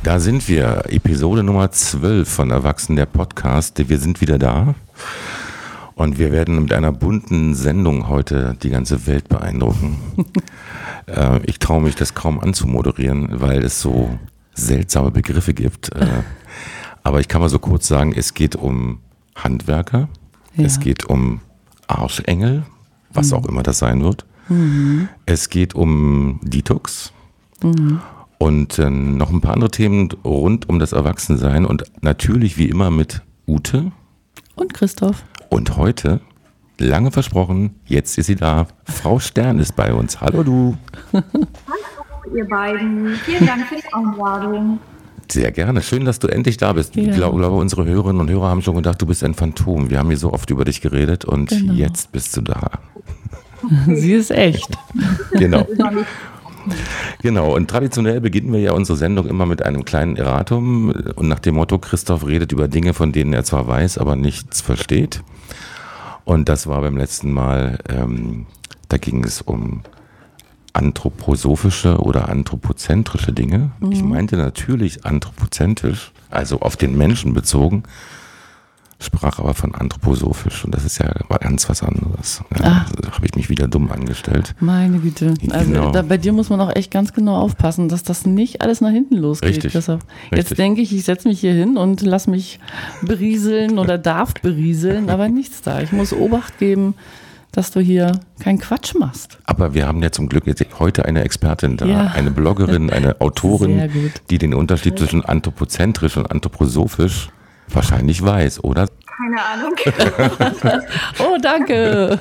Da sind wir, Episode Nummer 12 von Erwachsen, der Podcast. Wir sind wieder da und wir werden mit einer bunten Sendung heute die ganze Welt beeindrucken. Ich traue mich, das kaum anzumoderieren, weil es so seltsame Begriffe gibt. Aber ich kann mal so kurz sagen, es geht um Handwerker, es geht um Arschengel, was auch immer das sein wird. Es geht um Detox. Und noch ein paar andere Themen rund um das Erwachsensein und natürlich wie immer mit Ute. Und Christoph. Und heute, lange versprochen, jetzt ist sie da. Frau Stern ist bei uns. Hallo du. Hallo ihr beiden. Vielen Dank für die Einladung. Sehr gerne. Schön, dass du endlich da bist. Ja. Ich glaube, unsere Hörerinnen und Hörer haben schon gedacht, du bist ein Phantom. Wir haben hier so oft über dich geredet und jetzt bist du da. Sie ist echt. Genau. Genau, und traditionell beginnen wir ja unsere Sendung immer mit einem kleinen Erratum und nach dem Motto, Christoph redet über Dinge, von denen er zwar weiß, aber nichts versteht. Und das war beim letzten Mal, da ging es um anthroposophische oder anthropozentrische Dinge. Ich meinte natürlich anthropozentrisch, also auf den Menschen bezogen, sprach aber von anthroposophisch und das ist ja ganz was anderes. Ja, da habe ich mich wieder dumm angestellt. Meine Güte. Also Genau. bei dir muss man auch echt ganz genau aufpassen, dass das nicht alles nach hinten losgeht. Richtig. Deshalb, Richtig. jetzt denke ich setze mich hier hin und lass mich berieseln oder darf berieseln, aber nichts da. Ich muss Obacht geben, dass du hier keinen Quatsch machst. Aber wir haben ja zum Glück jetzt heute eine Expertin da, Ja. eine Bloggerin, eine Sehr Autorin, gut. die den Unterschied zwischen anthropozentrisch und anthroposophisch wahrscheinlich weiß, oder? Keine Ahnung. Oh, danke.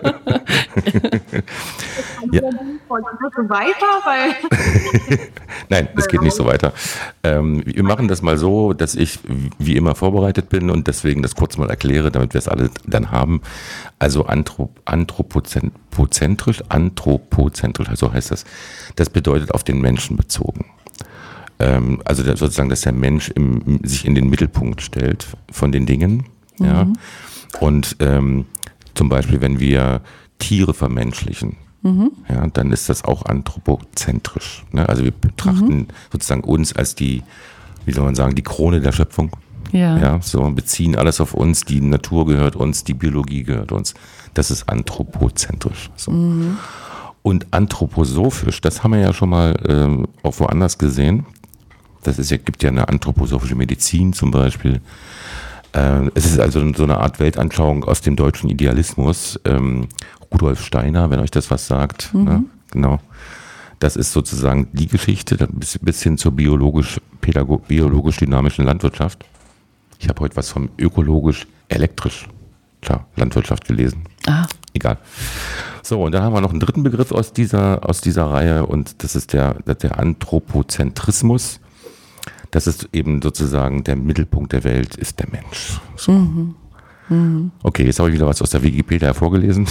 Ja. So weiter, weil Nein, es geht nicht so weiter. Wir machen das mal so, dass ich wie immer vorbereitet bin und deswegen das kurz mal erkläre, damit wir es alle dann haben. Also anthropozentrisch, so heißt das. Das bedeutet auf den Menschen bezogen. Also sozusagen, dass der Mensch sich in den Mittelpunkt stellt von den Dingen. Ja. Und zum Beispiel, wenn wir Tiere vermenschlichen, ja, dann ist das auch anthropozentrisch. Ne? Also wir betrachten sozusagen uns als die, wie soll man sagen, die Krone der Schöpfung. Ja. Ja, so beziehen alles auf uns, die Natur gehört uns, die Biologie gehört uns. Das ist anthropozentrisch. So. Und anthroposophisch, das haben wir ja schon mal auch woanders gesehen. Das ist ja, gibt ja eine anthroposophische Medizin zum Beispiel. Es ist also so eine Art Weltanschauung aus dem deutschen Idealismus. Rudolf Steiner, wenn euch das was sagt. Ne? Genau. Das ist sozusagen die Geschichte, bis hin zur biologisch-dynamischen Landwirtschaft. Ich habe heute was vom ökologisch-elektrisch Landwirtschaft gelesen. Egal. So, und dann haben wir noch einen dritten Begriff aus dieser Reihe und das ist der Anthropozentrismus. Das ist eben sozusagen der Mittelpunkt der Welt, ist der Mensch. So. Okay, jetzt habe ich wieder was aus der Wikipedia vorgelesen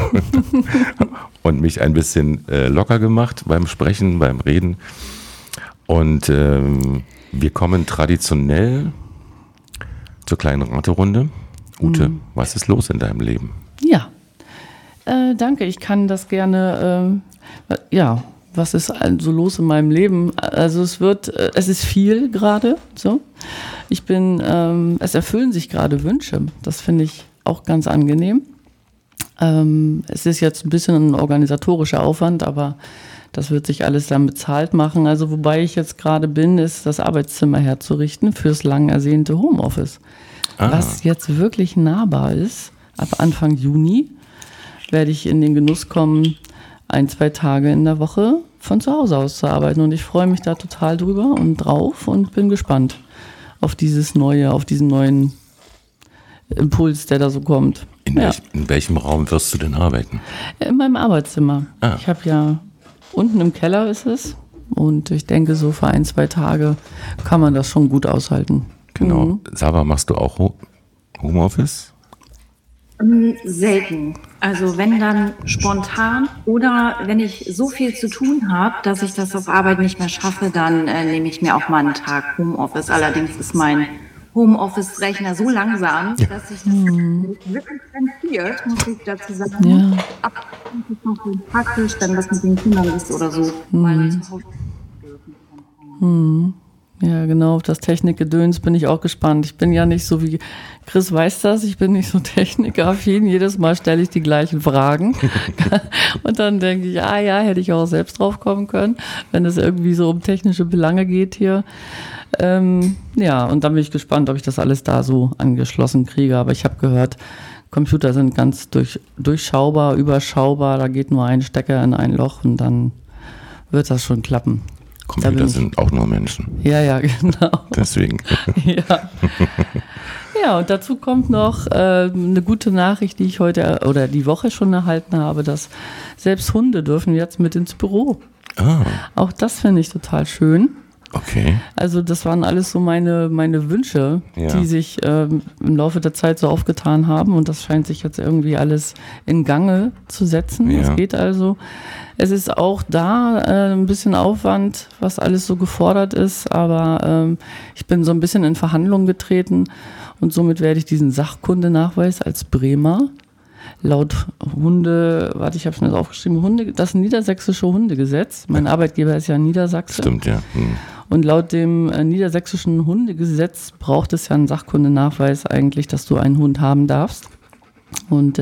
und mich ein bisschen locker gemacht beim Sprechen, beim Reden. Und wir kommen traditionell zur kleinen Raterunde. Ute, was ist los in deinem Leben? Ja, danke. Ich kann das gerne, was ist also los in meinem Leben? Also es ist viel gerade, so. Es erfüllen sich gerade Wünsche. Das finde ich auch ganz angenehm. Es ist jetzt ein bisschen ein organisatorischer Aufwand, aber das wird sich alles dann bezahlt machen. Also wobei ich jetzt gerade bin, ist das Arbeitszimmer herzurichten fürs lang ersehnte Homeoffice. Was jetzt wirklich nahbar ist. Ab Anfang Juni werde ich in den Genuss kommen, 1-2 Tage in der Woche von zu Hause aus zu arbeiten. Und ich freue mich da total drüber und drauf und bin gespannt auf diesen neuen Impuls, der da so kommt. In welchem Raum wirst du denn arbeiten? In meinem Arbeitszimmer. Ich habe ja unten im Keller ist es. Und ich denke, so für 1-2 Tage kann man das schon gut aushalten. Genau. Saba, machst du auch Homeoffice? selten. Also wenn dann spontan oder wenn ich so viel zu tun habe, dass ich das auf Arbeit nicht mehr schaffe, dann nehme ich mir auch mal einen Tag Homeoffice. Allerdings ist mein Homeoffice-Rechner so langsam, dass sich das wirklich rentiert, muss ich dazu sagen. Ja. Ab und ist noch so praktisch, wenn das mit den Kindern ist oder so, weil man zu Hause dürfen kann. Ja, genau, auf das Technikgedöns bin ich auch gespannt. Ich bin ja nicht so wie, Chris weiß das, ich bin nicht so technikaffin. Jedes Mal stelle ich die gleichen Fragen. Und dann denke ich, ja, hätte ich auch selbst drauf kommen können, wenn es irgendwie so um technische Belange geht hier. Ja, und dann bin ich gespannt, ob ich das alles da so angeschlossen kriege. Aber ich habe gehört, Computer sind ganz durchschaubar, überschaubar. Da geht nur ein Stecker in ein Loch und dann wird das schon klappen. Computer sind auch nur Menschen. Ja, genau. Deswegen. Ja. Ja, und dazu kommt noch eine gute Nachricht, die ich heute oder die Woche schon erhalten habe, dass selbst Hunde dürfen jetzt mit ins Büro. Ah. Auch das finde ich total schön. Okay. Also das waren alles so meine Wünsche, die sich im Laufe der Zeit so aufgetan haben und das scheint sich jetzt irgendwie alles in Gange zu setzen. Es geht also. Es ist auch da ein bisschen Aufwand, was alles so gefordert ist, aber ich bin so ein bisschen in Verhandlungen getreten und somit werde ich diesen Sachkundenachweis als Bremer laut ich habe es mir aufgeschrieben, das niedersächsische Hundegesetz, mein Arbeitgeber ist ja Niedersachse. Stimmt, ja. Und laut dem niedersächsischen Hundegesetz braucht es ja einen Sachkundenachweis eigentlich, dass du einen Hund haben darfst. Und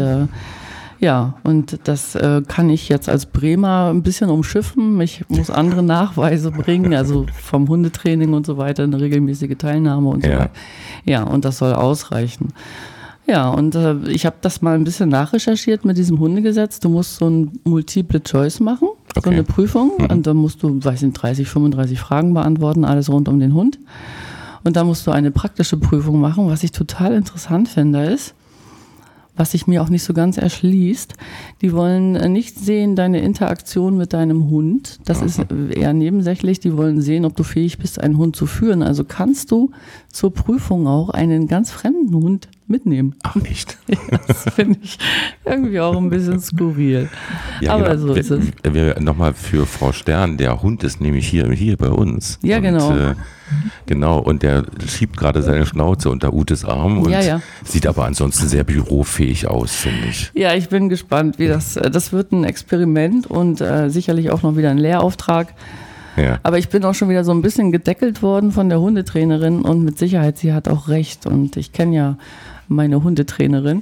und das kann ich jetzt als Bremer ein bisschen umschiffen. Ich muss andere Nachweise bringen, also vom Hundetraining und so weiter, eine regelmäßige Teilnahme und so weiter. Ja, und das soll ausreichen. Ja, und ich habe das mal ein bisschen nachrecherchiert mit diesem Hundegesetz. Du musst so ein Multiple Choice machen, so eine Prüfung. Und dann musst du, 30, 35 Fragen beantworten, alles rund um den Hund. Und dann musst du eine praktische Prüfung machen. Was ich total interessant finde, ist, was sich mir auch nicht so ganz erschließt, die wollen nicht sehen deine Interaktion mit deinem Hund. Das ist eher nebensächlich. Die wollen sehen, ob du fähig bist, einen Hund zu führen. Also kannst du zur Prüfung auch einen ganz fremden Hund mitnehmen. Ach, echt? Das finde ich irgendwie auch ein bisschen skurril. Ja, aber genau. so ist es. Nochmal für Frau Stern, der Hund ist nämlich hier bei uns. Ja, genau. Genau, und der schiebt gerade seine Schnauze unter Utes Arm und sieht aber ansonsten sehr bürofähig aus, finde ich. Ja, ich bin gespannt, wie das wird ein Experiment und sicherlich auch noch wieder ein Lehrauftrag. Ja. Aber ich bin auch schon wieder so ein bisschen gedeckelt worden von der Hundetrainerin und mit Sicherheit, sie hat auch recht und ich kenne ja meine Hundetrainerin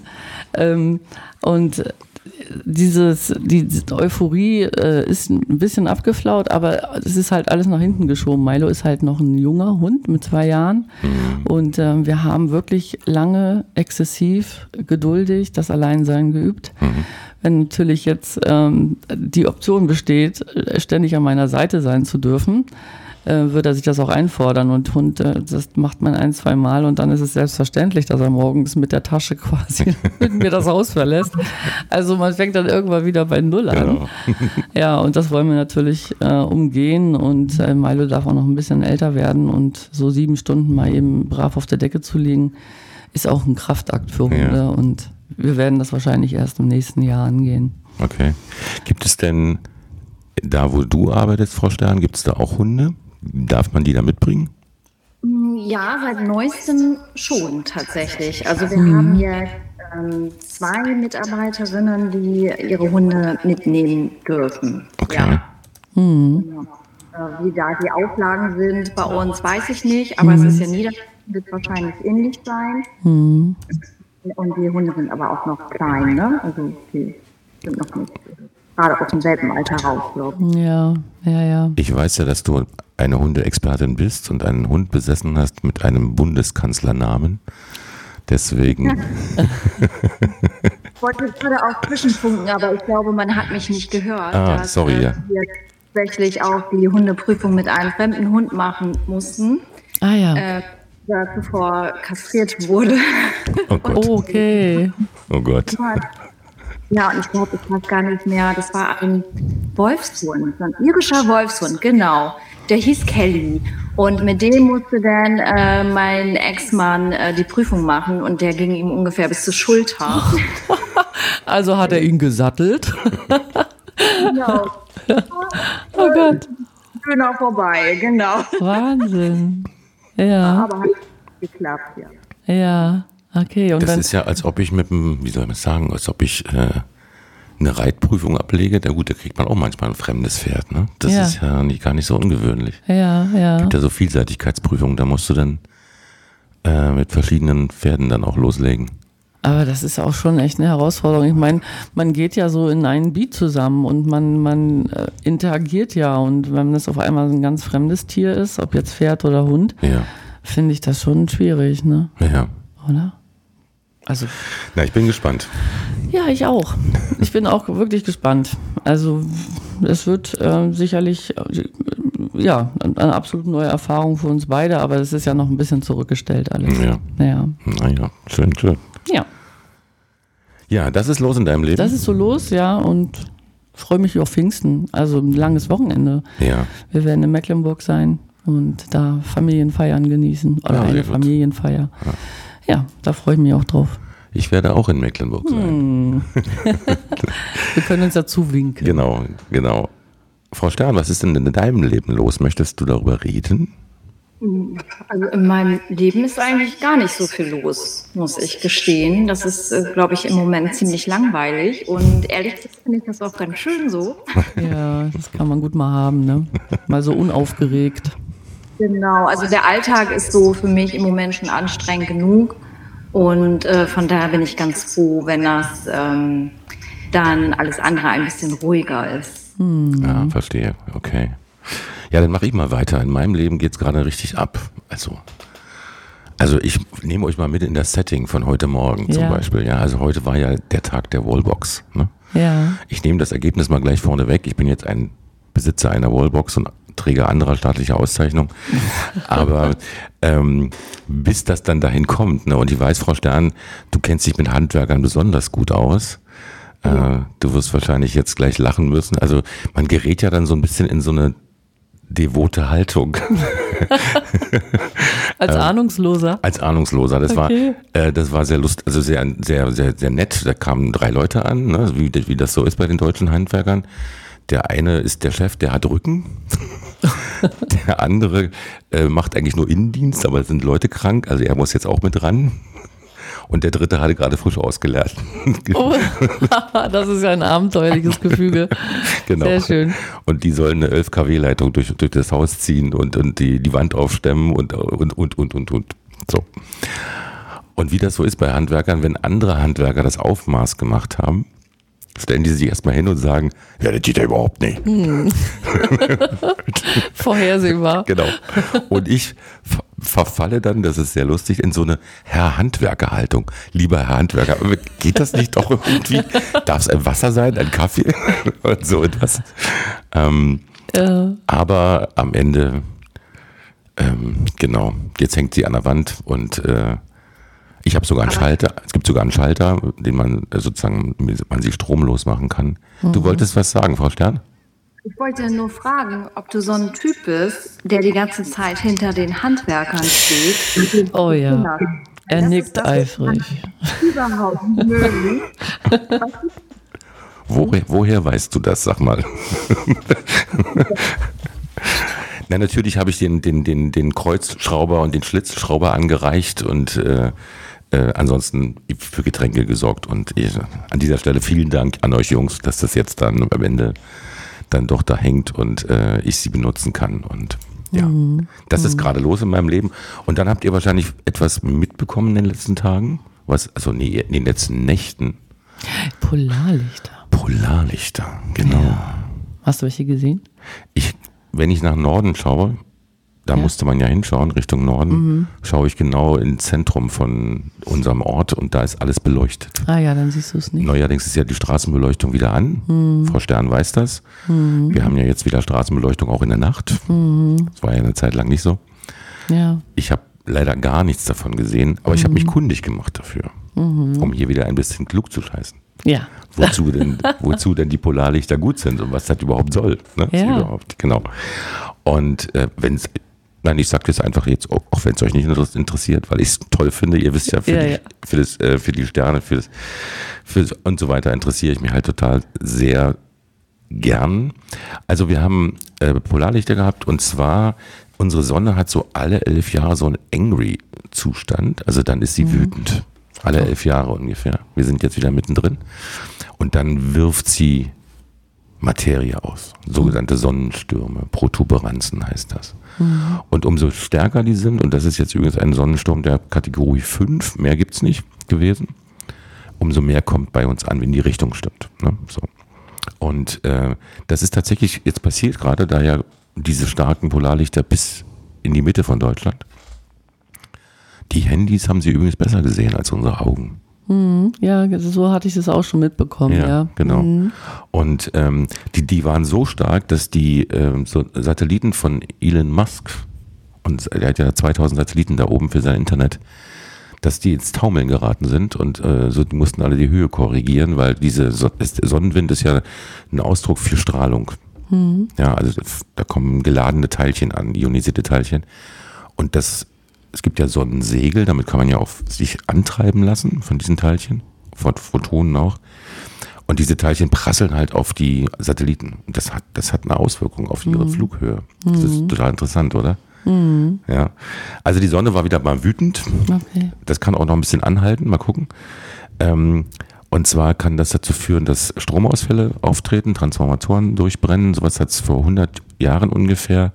und diese Euphorie ist ein bisschen abgeflaut, aber es ist halt alles nach hinten geschoben. Milo ist halt noch ein junger Hund mit 2 Jahren und wir haben wirklich lange, exzessiv, geduldig das Alleinsein geübt. Wenn natürlich jetzt die Option besteht, ständig an meiner Seite sein zu dürfen, wird er sich das auch einfordern und Hund, das macht man 1, 2 Mal und dann ist es selbstverständlich, dass er morgens mit der Tasche quasi mit mir das Haus verlässt. Also man fängt dann irgendwann wieder bei Null an. Genau. Ja, und das wollen wir natürlich umgehen und Milo darf auch noch ein bisschen älter werden und so 7 Stunden mal eben brav auf der Decke zu liegen, ist auch ein Kraftakt für Hunde und wir werden das wahrscheinlich erst im nächsten Jahr angehen. Okay. Gibt es denn, da wo du arbeitest, Frau Stern, gibt es da auch Hunde? Darf man die da mitbringen? Ja, seit neuestem schon tatsächlich. Also wir haben hier 2 Mitarbeiterinnen, die ihre Hunde mitnehmen dürfen. Okay. Ja. Genau. Wie da die Auflagen sind bei uns, weiß ich nicht, aber es ist ja Niedersachsen, wird wahrscheinlich ähnlich sein. Und die Hunde sind aber auch noch klein, ne? Also die sind noch nicht gerade aus dem selben Alter raus, glaube ich. Ja. Ich weiß ja, dass du eine Hundeexpertin bist und einen Hund besessen hast mit einem Bundeskanzlernamen. Deswegen. Ich wollte gerade auch zwischenfunken, aber ich glaube, man hat mich nicht gehört. Sorry, wir tatsächlich auch die Hundeprüfung mit einem fremden Hund machen mussten. Der zuvor kastriert wurde. Oh Gott. Okay. Oh Gott. Ja, und ich glaube, ich weiß gar nicht mehr, das war ein Wolfshund, ein irischer Wolfshund, genau. Der hieß Kelly. Und mit dem musste dann mein Ex-Mann die Prüfung machen und der ging ihm ungefähr bis zur Schulter. Also hat er ihn gesattelt? Genau. Oh Gott. Genau vorbei, genau. Wahnsinn. Ja. Aber hat geklappt, ja. Ja, okay. Und das dann ist ja, als ob ich mit einem, wie soll man sagen, als ob ich eine Reitprüfung ablege, da kriegt man auch manchmal ein fremdes Pferd. Ne? Das ist ja gar nicht so ungewöhnlich. Ja. Es gibt ja so Vielseitigkeitsprüfungen, da musst du dann mit verschiedenen Pferden dann auch loslegen. Aber das ist auch schon echt eine Herausforderung. Ich meine, man geht ja so in einen Beat zusammen und man interagiert ja. Und wenn das auf einmal ein ganz fremdes Tier ist, ob jetzt Pferd oder Hund, finde ich das schon schwierig, ne? Ja. Oder? Also. Na, ich bin gespannt. Ja, ich auch. Ich bin auch wirklich gespannt. Also es wird sicherlich eine absolut neue Erfahrung für uns beide, aber es ist ja noch ein bisschen zurückgestellt alles. Ja. Naja, schön. Ja. Ja, das ist los in deinem Leben? Das ist so los, ja, und ich freue mich auf Pfingsten, also ein langes Wochenende. Ja. Wir werden in Mecklenburg sein und da Familienfeiern genießen, oder eine Familienfeier. Ja, da freue ich mich auch drauf. Ich werde auch in Mecklenburg sein. Wir können uns dazu winken. Genau. Frau Stern, was ist denn in deinem Leben los? Möchtest du darüber reden? Also in meinem Leben ist eigentlich gar nicht so viel los, muss ich gestehen. Das ist, glaube ich, im Moment ziemlich langweilig. Und ehrlich gesagt finde ich das auch ganz schön so. Ja, das kann man gut mal haben, ne? Mal so unaufgeregt. Genau, also der Alltag ist so für mich im Moment schon anstrengend genug. Und von daher bin ich ganz froh, wenn das dann alles andere ein bisschen ruhiger ist. Ja, verstehe. Okay. Ja, dann mache ich mal weiter. In meinem Leben geht es gerade richtig ab. Also ich nehme euch mal mit in das Setting von heute Morgen zum Beispiel. Ja, also heute war ja der Tag der Wallbox. Ne? Ja. Ich nehme das Ergebnis mal gleich vorne weg. Ich bin jetzt ein Besitzer einer Wallbox und Träger anderer staatlicher Auszeichnungen. Aber bis das dann dahin kommt, ne? Und ich weiß, Frau Stern, du kennst dich mit Handwerkern besonders gut aus. Du wirst wahrscheinlich jetzt gleich lachen müssen. Also man gerät ja dann so ein bisschen in so eine devote Haltung. Als Ahnungsloser? Als Ahnungsloser. Das war sehr lustig, also sehr, sehr, sehr, sehr nett. Da kamen 3 Leute an, ne? Wie das so ist bei den deutschen Handwerkern. Der eine ist der Chef, der hat Rücken. Der andere macht eigentlich nur Innendienst, aber sind Leute krank, also er muss jetzt auch mit ran. Und der dritte hatte gerade frisch ausgelernt. Oh, das ist ja ein abenteuerliches Gefüge. Genau. Sehr schön. Und die sollen eine 11 kW-Leitung durch das Haus ziehen und die Wand aufstemmen und. So. Und wie das so ist bei Handwerkern, wenn andere Handwerker das Aufmaß gemacht haben, stellen die sich erstmal hin und sagen, ja, das geht ja überhaupt nicht. Vorhersehbar. Genau. Und ich verfalle dann, das ist sehr lustig, in so eine Herr-Handwerker-Haltung. Lieber Herr Handwerker, geht das nicht doch irgendwie? Darf es ein Wasser sein, ein Kaffee und so etwas? Aber am Ende, genau, jetzt hängt sie an der Wand und ich habe sogar einen Schalter, es gibt sogar einen Schalter, den man sozusagen, man sie stromlos machen kann. Du wolltest was sagen, Frau Stern? Ich wollte nur fragen, ob du so ein Typ bist, der die ganze Zeit hinter den Handwerkern steht. Oh ja, er nickt eifrig. Überhaupt nicht möglich. Woher weißt du das, sag mal? Na, natürlich habe ich den Kreuzschrauber und den Schlitzschrauber angereicht und ansonsten für Getränke gesorgt. Und an dieser Stelle vielen Dank an euch Jungs, dass das jetzt dann am Ende dann doch da hängt und ich sie benutzen kann. Und ja, das ist gerade los in meinem Leben. Und dann habt ihr wahrscheinlich etwas mitbekommen in den letzten Tagen? In den letzten Nächten. Polarlichter, genau. Ja. Hast du welche gesehen? Wenn ich nach Norden schaue, da musste man ja hinschauen, Richtung Norden, schaue ich genau ins Zentrum von unserem Ort und da ist alles beleuchtet. Ah ja, dann siehst du es nicht. Neuerdings ist ja die Straßenbeleuchtung wieder an. Frau Stern weiß das. Wir haben ja jetzt wieder Straßenbeleuchtung auch in der Nacht. Das war ja eine Zeit lang nicht so. Ja. Ich habe leider gar nichts davon gesehen, aber ich habe mich kundig gemacht dafür, um hier wieder ein bisschen klug zu scheißen. Ja. Wozu denn die Polarlichter gut sind und was das überhaupt soll. Ne? Ja. Genau. Und ich sage das einfach jetzt, auch wenn es euch nicht interessiert, weil ich es toll finde. Ihr wisst ja, für die Sterne, für und so weiter interessiere ich mich halt total sehr gern. Also wir haben Polarlichter gehabt und zwar, unsere Sonne hat so alle 11 Jahre so einen Angry-Zustand. Also dann ist sie wütend. Alle 11 Jahre ungefähr. Wir sind jetzt wieder mittendrin. Und dann wirft sie Materie aus. Sogenannte Sonnenstürme. Protuberanzen heißt das. Und umso stärker die sind, und das ist jetzt übrigens ein Sonnensturm der Kategorie 5, mehr gibt es nicht gewesen, umso mehr kommt bei uns an, wenn die Richtung stimmt. Ne? So. Und das ist tatsächlich jetzt passiert, gerade da ja diese starken Polarlichter bis in die Mitte von Deutschland. Die Handys haben sie übrigens besser gesehen als unsere Augen. Ja, so hatte ich das auch schon mitbekommen. Ja, genau. Und die waren so stark, dass die so Satelliten von Elon Musk, und er hat ja 2000 Satelliten da oben für sein Internet, dass die ins Taumeln geraten sind und die mussten alle die Höhe korrigieren, weil Sonnenwind ist ja ein Ausdruck für Strahlung. Ja, also da kommen geladene Teilchen an, ionisierte Teilchen. Und es gibt ja Sonnensegel, damit kann man ja auch sich antreiben lassen von diesen Teilchen, von Photonen auch. Und diese Teilchen prasseln halt auf die Satelliten. Das hat eine Auswirkung auf ihre Flughöhe. Das ist total interessant, oder? Ja. Also die Sonne war wieder mal wütend. Okay. Das kann auch noch ein bisschen anhalten, mal gucken. Und zwar kann das dazu führen, dass Stromausfälle auftreten, Transformatoren durchbrennen. Sowas hat es vor 100 Jahren ungefähr,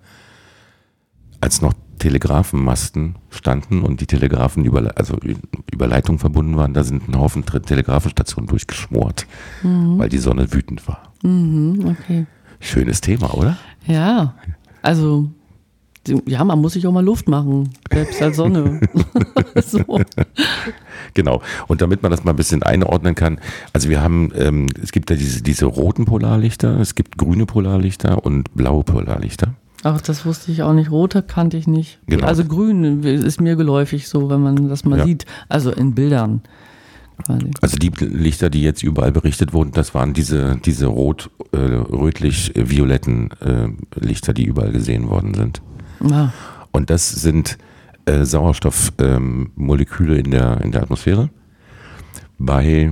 als noch Telegrafenmasten standen und die Telegrafen über Leitung verbunden waren, da sind ein Haufen Telegrafenstationen durchgeschmort, weil die Sonne wütend war. Okay. Schönes Thema, oder? Ja, also ja, man muss sich auch mal Luft machen, selbst als Sonne. So. Genau. Und damit man das mal ein bisschen einordnen kann, also wir haben, es gibt ja diese roten Polarlichter, es gibt grüne Polarlichter und blaue Polarlichter. Ach, das wusste ich auch nicht. Rote kannte ich nicht. Genau. Also grün ist mir geläufig so, wenn man das mal sieht. Also in Bildern quasi. Also die Lichter, die jetzt überall berichtet wurden, das waren diese rötlich-violetten Lichter, die überall gesehen worden sind. Ah. Und das sind Sauerstoffmoleküle in der Atmosphäre bei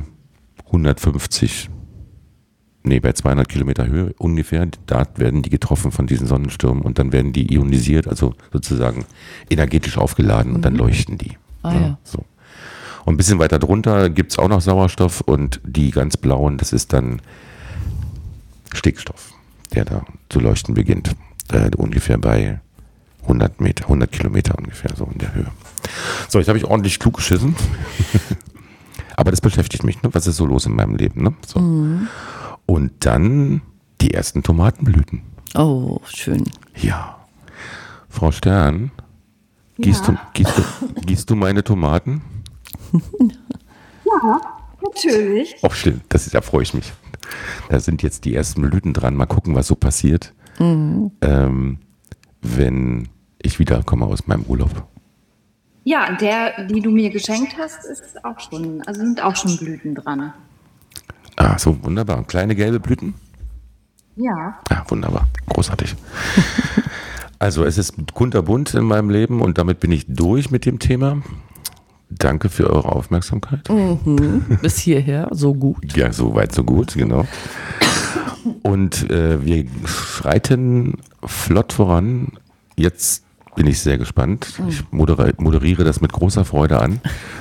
200 Kilometer Höhe ungefähr, da werden die getroffen von diesen Sonnenstürmen und dann werden die ionisiert, also sozusagen energetisch aufgeladen und dann leuchten die. Ja. So. Und ein bisschen weiter drunter gibt es auch noch Sauerstoff und die ganz blauen, das ist dann Stickstoff, der da zu leuchten beginnt, ungefähr bei 100 Kilometer ungefähr, so in der Höhe. So, jetzt habe ich ordentlich klug geschissen. Aber das beschäftigt mich, ne? Was ist so los in meinem Leben? Ne? So. Und dann die ersten Tomatenblüten. Oh, schön. Ja. Frau Stern, gießt du meine Tomaten? Ja, natürlich. Oh, schön, da freue ich mich. Da sind jetzt die ersten Blüten dran. Mal gucken, was so passiert, wenn ich wiederkomme aus meinem Urlaub. Ja, die du mir geschenkt hast, sind auch schon Blüten dran. Ah, so wunderbar. Kleine gelbe Blüten? Ja. Ja, wunderbar. Großartig. Also es ist kunterbunt in meinem Leben und damit bin ich durch mit dem Thema. Danke für eure Aufmerksamkeit. Bis hierher, so gut. Ja, so weit, so gut, genau. Und wir schreiten flott voran. Jetzt bin ich sehr gespannt. Ich moderiere das mit großer Freude an.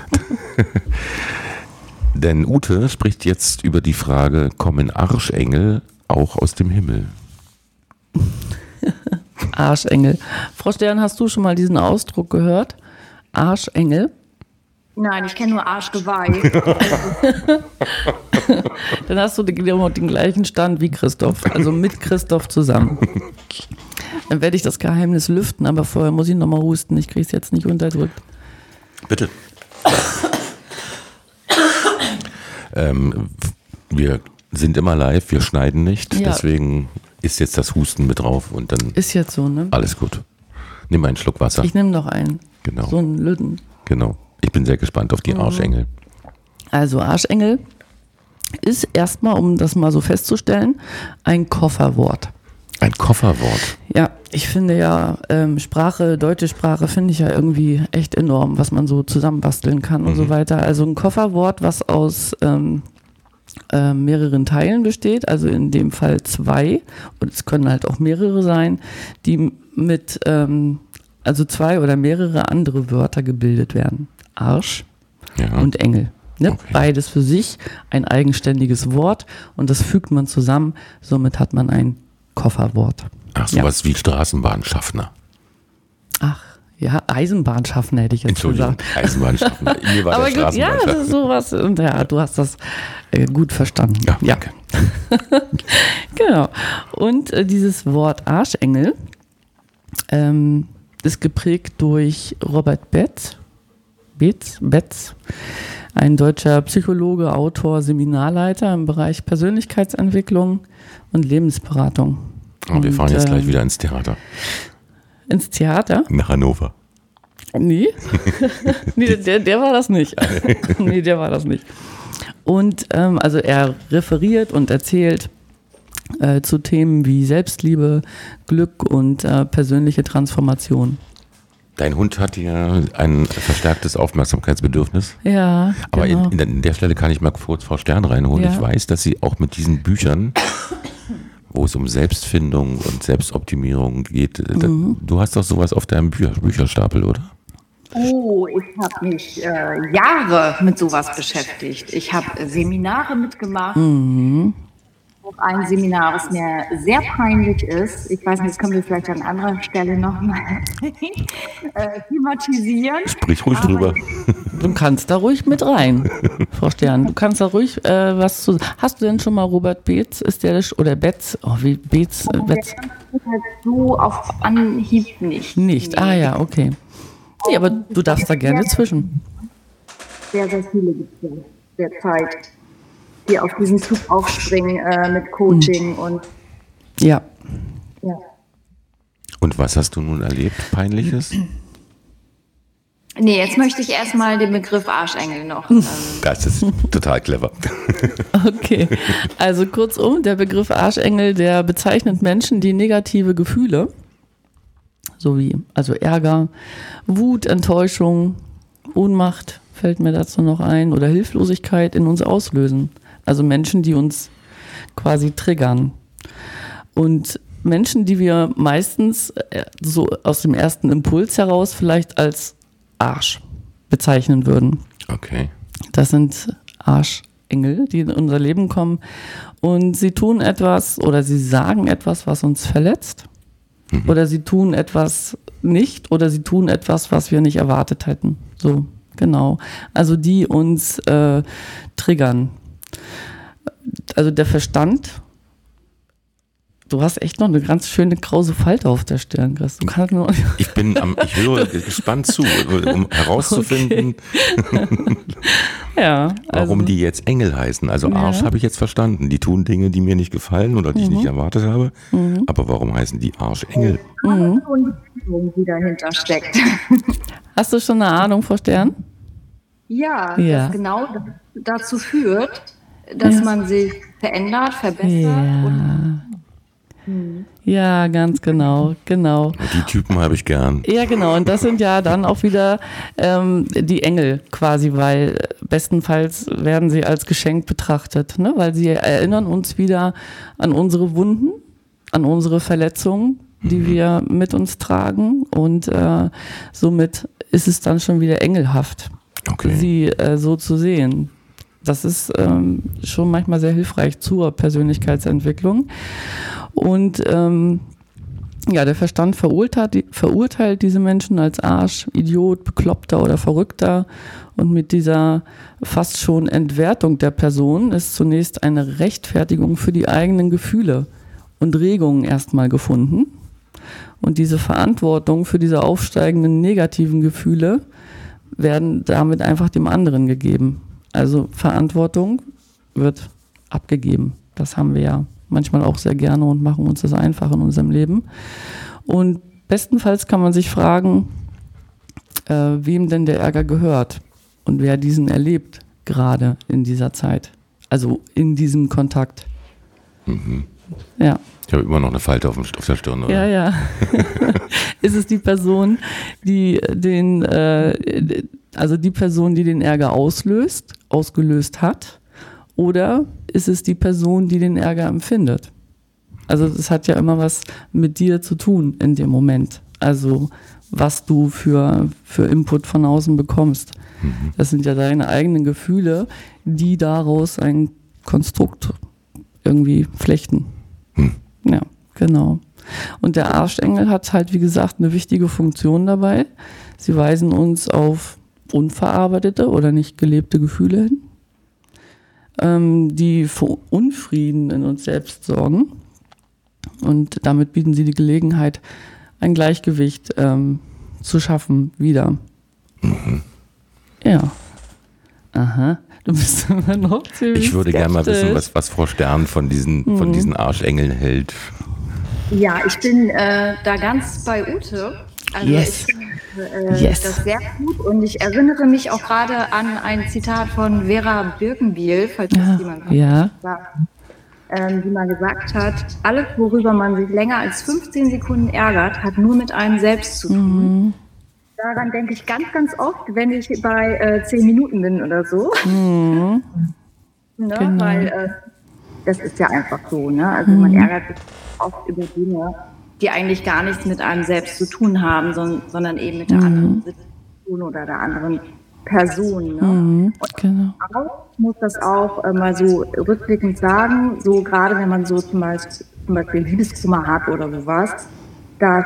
Denn Ute spricht jetzt über die Frage, kommen Arschengel auch aus dem Himmel? Arschengel. Frau Stern, hast du schon mal diesen Ausdruck gehört? Arschengel? Nein, ich kenne nur Arschgeweih. Dann hast du den gleichen Stand wie Christoph, also mit Christoph zusammen. Dann werde ich das Geheimnis lüften, aber vorher muss ich nochmal husten. Ich kriege es jetzt nicht unterdrückt. Bitte. Wir sind immer live, wir schneiden nicht, deswegen ist jetzt das Husten mit drauf und dann ist jetzt so, ne? Alles gut. Nimm einen Schluck Wasser. Ich nehme noch einen. Genau. So einen Lütten. Genau. Ich bin sehr gespannt auf die Arschengel. Also Arschengel ist erstmal, um das mal so festzustellen, ein Kofferwort. Ein Kofferwort? Ja, ich finde ja, deutsche Sprache finde ich ja irgendwie echt enorm, was man so zusammenbasteln kann und so weiter. Also ein Kofferwort, was aus mehreren Teilen besteht, also in dem Fall 2, und es können halt auch mehrere sein, die mit, also 2 oder mehrere andere Wörter gebildet werden. Arsch, und Engel. Ne? Okay. Beides für sich ein eigenständiges Wort und das fügt man zusammen. Somit hat man ein Kofferwort. Ach, sowas wie Straßenbahnschaffner. Ach, ja, Eisenbahnschaffner hätte ich jetzt Entschuldigung, gesagt. Eisenbahnschaffner. Mir war Aber der gut, ja, das ist sowas. Und ja, du hast das gut verstanden. Ja, danke. Genau. Und dieses Wort Arschengel ist geprägt durch Robert Betz, ein deutscher Psychologe, Autor, Seminarleiter im Bereich Persönlichkeitsentwicklung und Lebensberatung. Und wir fahren jetzt gleich wieder ins Theater. Ins Theater? Nach Hannover. Nee, nee der war das nicht. Nee, der war das nicht. Und also er referiert und erzählt zu Themen wie Selbstliebe, Glück und persönliche Transformation. Dein Hund hat ja ein verstärktes Aufmerksamkeitsbedürfnis. Ja, Aber genau. in der Stelle kann ich mal kurz Frau Stern reinholen. Ja. Ich weiß, dass sie auch mit diesen Büchern, wo es um Selbstfindung und Selbstoptimierung geht, du hast doch sowas auf deinem Bücherstapel, oder? Oh, ich habe mich Jahre mit sowas beschäftigt. Ich habe Seminare mitgemacht. Auch ein Seminar, was mir sehr peinlich ist. Ich weiß nicht, das können wir vielleicht an anderer Stelle nochmal thematisieren. Sprich ruhig drüber. Du kannst da ruhig mit rein, Frau Stern. Du kannst da ruhig was zu. Hast du denn schon mal Robert Betz? Ist der oder Betz? Oh, wie Betz? Betz? So auf Anhieb nicht. Nicht. Ah ja, okay. Nee, aber du darfst da gerne zwischen. Sehr, sehr viele gibt es derzeit, die auf diesen Zug aufspringen mit Coaching und Ja. ja. Und was hast du nun erlebt, Peinliches? Nee, jetzt möchte ich erstmal den Begriff Arschengel noch. Das ist total clever. Okay. Also kurzum, der Begriff Arschengel, der bezeichnet Menschen, die negative Gefühle, sowie also Ärger, Wut, Enttäuschung, Ohnmacht, fällt mir dazu noch ein, oder Hilflosigkeit in uns auslösen. Also Menschen, die uns quasi triggern. Und Menschen, die wir meistens so aus dem ersten Impuls heraus vielleicht als Arsch bezeichnen würden. Okay. Das sind Arschengel, die in unser Leben kommen und sie tun etwas oder sie sagen etwas, was uns verletzt. Oder sie tun etwas nicht oder sie tun etwas, was wir nicht erwartet hätten. So, genau. Also die uns triggern. Also der Verstand, du hast echt noch eine ganz schöne krause Falte auf der Stirn, Chris. Du kannst nur Ich höre gespannt zu, um herauszufinden, ja, warum die jetzt Engel heißen. Also Arsch habe ich jetzt verstanden. Die tun Dinge, die mir nicht gefallen oder die ich nicht erwartet habe. Aber warum heißen die Arschengel? Und die Beziehung, die dahinter steckt. Hast du schon eine Ahnung, Frau Stern? Ja, Ja. das genau dazu führt, dass man sich verändert, verbessert und Ja, ganz genau. Die Typen habe ich gern. Ja, genau. Und das sind ja dann auch wieder die Engel quasi, weil bestenfalls werden sie als Geschenk betrachtet, ne? Weil sie erinnern uns wieder an unsere Wunden, an unsere Verletzungen, die wir mit uns tragen. Und somit ist es dann schon wieder engelhaft, Okay. sie so zu sehen. Das ist schon manchmal sehr hilfreich zur Persönlichkeitsentwicklung. Und ja, der Verstand verurteilt diese Menschen als Arsch, Idiot, Bekloppter oder Verrückter. Und mit dieser fast schon Entwertung der Person ist zunächst eine Rechtfertigung für die eigenen Gefühle und Regungen erstmal gefunden. Und diese Verantwortung für diese aufsteigenden negativen Gefühle werden damit einfach dem anderen gegeben. Also Verantwortung wird abgegeben. Das haben wir ja manchmal auch sehr gerne und machen uns das einfach in unserem Leben. Und bestenfalls kann man sich fragen, wem denn der Ärger gehört und wer diesen erlebt, gerade in dieser Zeit. Also in diesem Kontakt. Ja. Ich habe immer noch eine Falte auf der Stirn. Oder? Ja. Ist es die Person, die den Ärger ausgelöst hat? Oder ist es die Person, die den Ärger empfindet? Also das hat ja immer was mit dir zu tun in dem Moment. Also was du für Input von außen bekommst. Das sind ja deine eigenen Gefühle, die daraus ein Konstrukt irgendwie flechten. Ja, genau. Und der Arschengel hat halt, wie gesagt, eine wichtige Funktion dabei. Sie weisen uns auf unverarbeitete oder nicht gelebte Gefühle hin, die für Unfrieden in uns selbst sorgen. Und damit bieten sie die Gelegenheit, ein Gleichgewicht zu schaffen wieder. Ja. Aha. Du bist immer noch ziemlich Ich würde gerne mal wissen, skeptisch. was Frau Stern von diesen Arschengeln hält. Ja, ich bin da ganz bei Ute. Also Yes. ich finde Yes. das sehr gut und ich erinnere mich auch gerade an ein Zitat von Vera Birkenbiel, falls das jemand Ja. sagt, die mal gesagt hat, alles, worüber man sich länger als 15 Sekunden ärgert, hat nur mit einem selbst zu tun. Daran denke ich ganz, ganz oft, wenn ich bei 10 Minuten bin oder so. Ne? Genau. Weil das ist ja einfach so. Ne? Also man ärgert sich oft über Dinge, die eigentlich gar nichts mit einem selbst zu tun haben, sondern eben mit der anderen Situation oder der anderen Person. Ne? Genau. Aber ich muss das auch mal so rückblickend sagen, so gerade wenn man so zum Beispiel Liebeskummer hat oder sowas, dass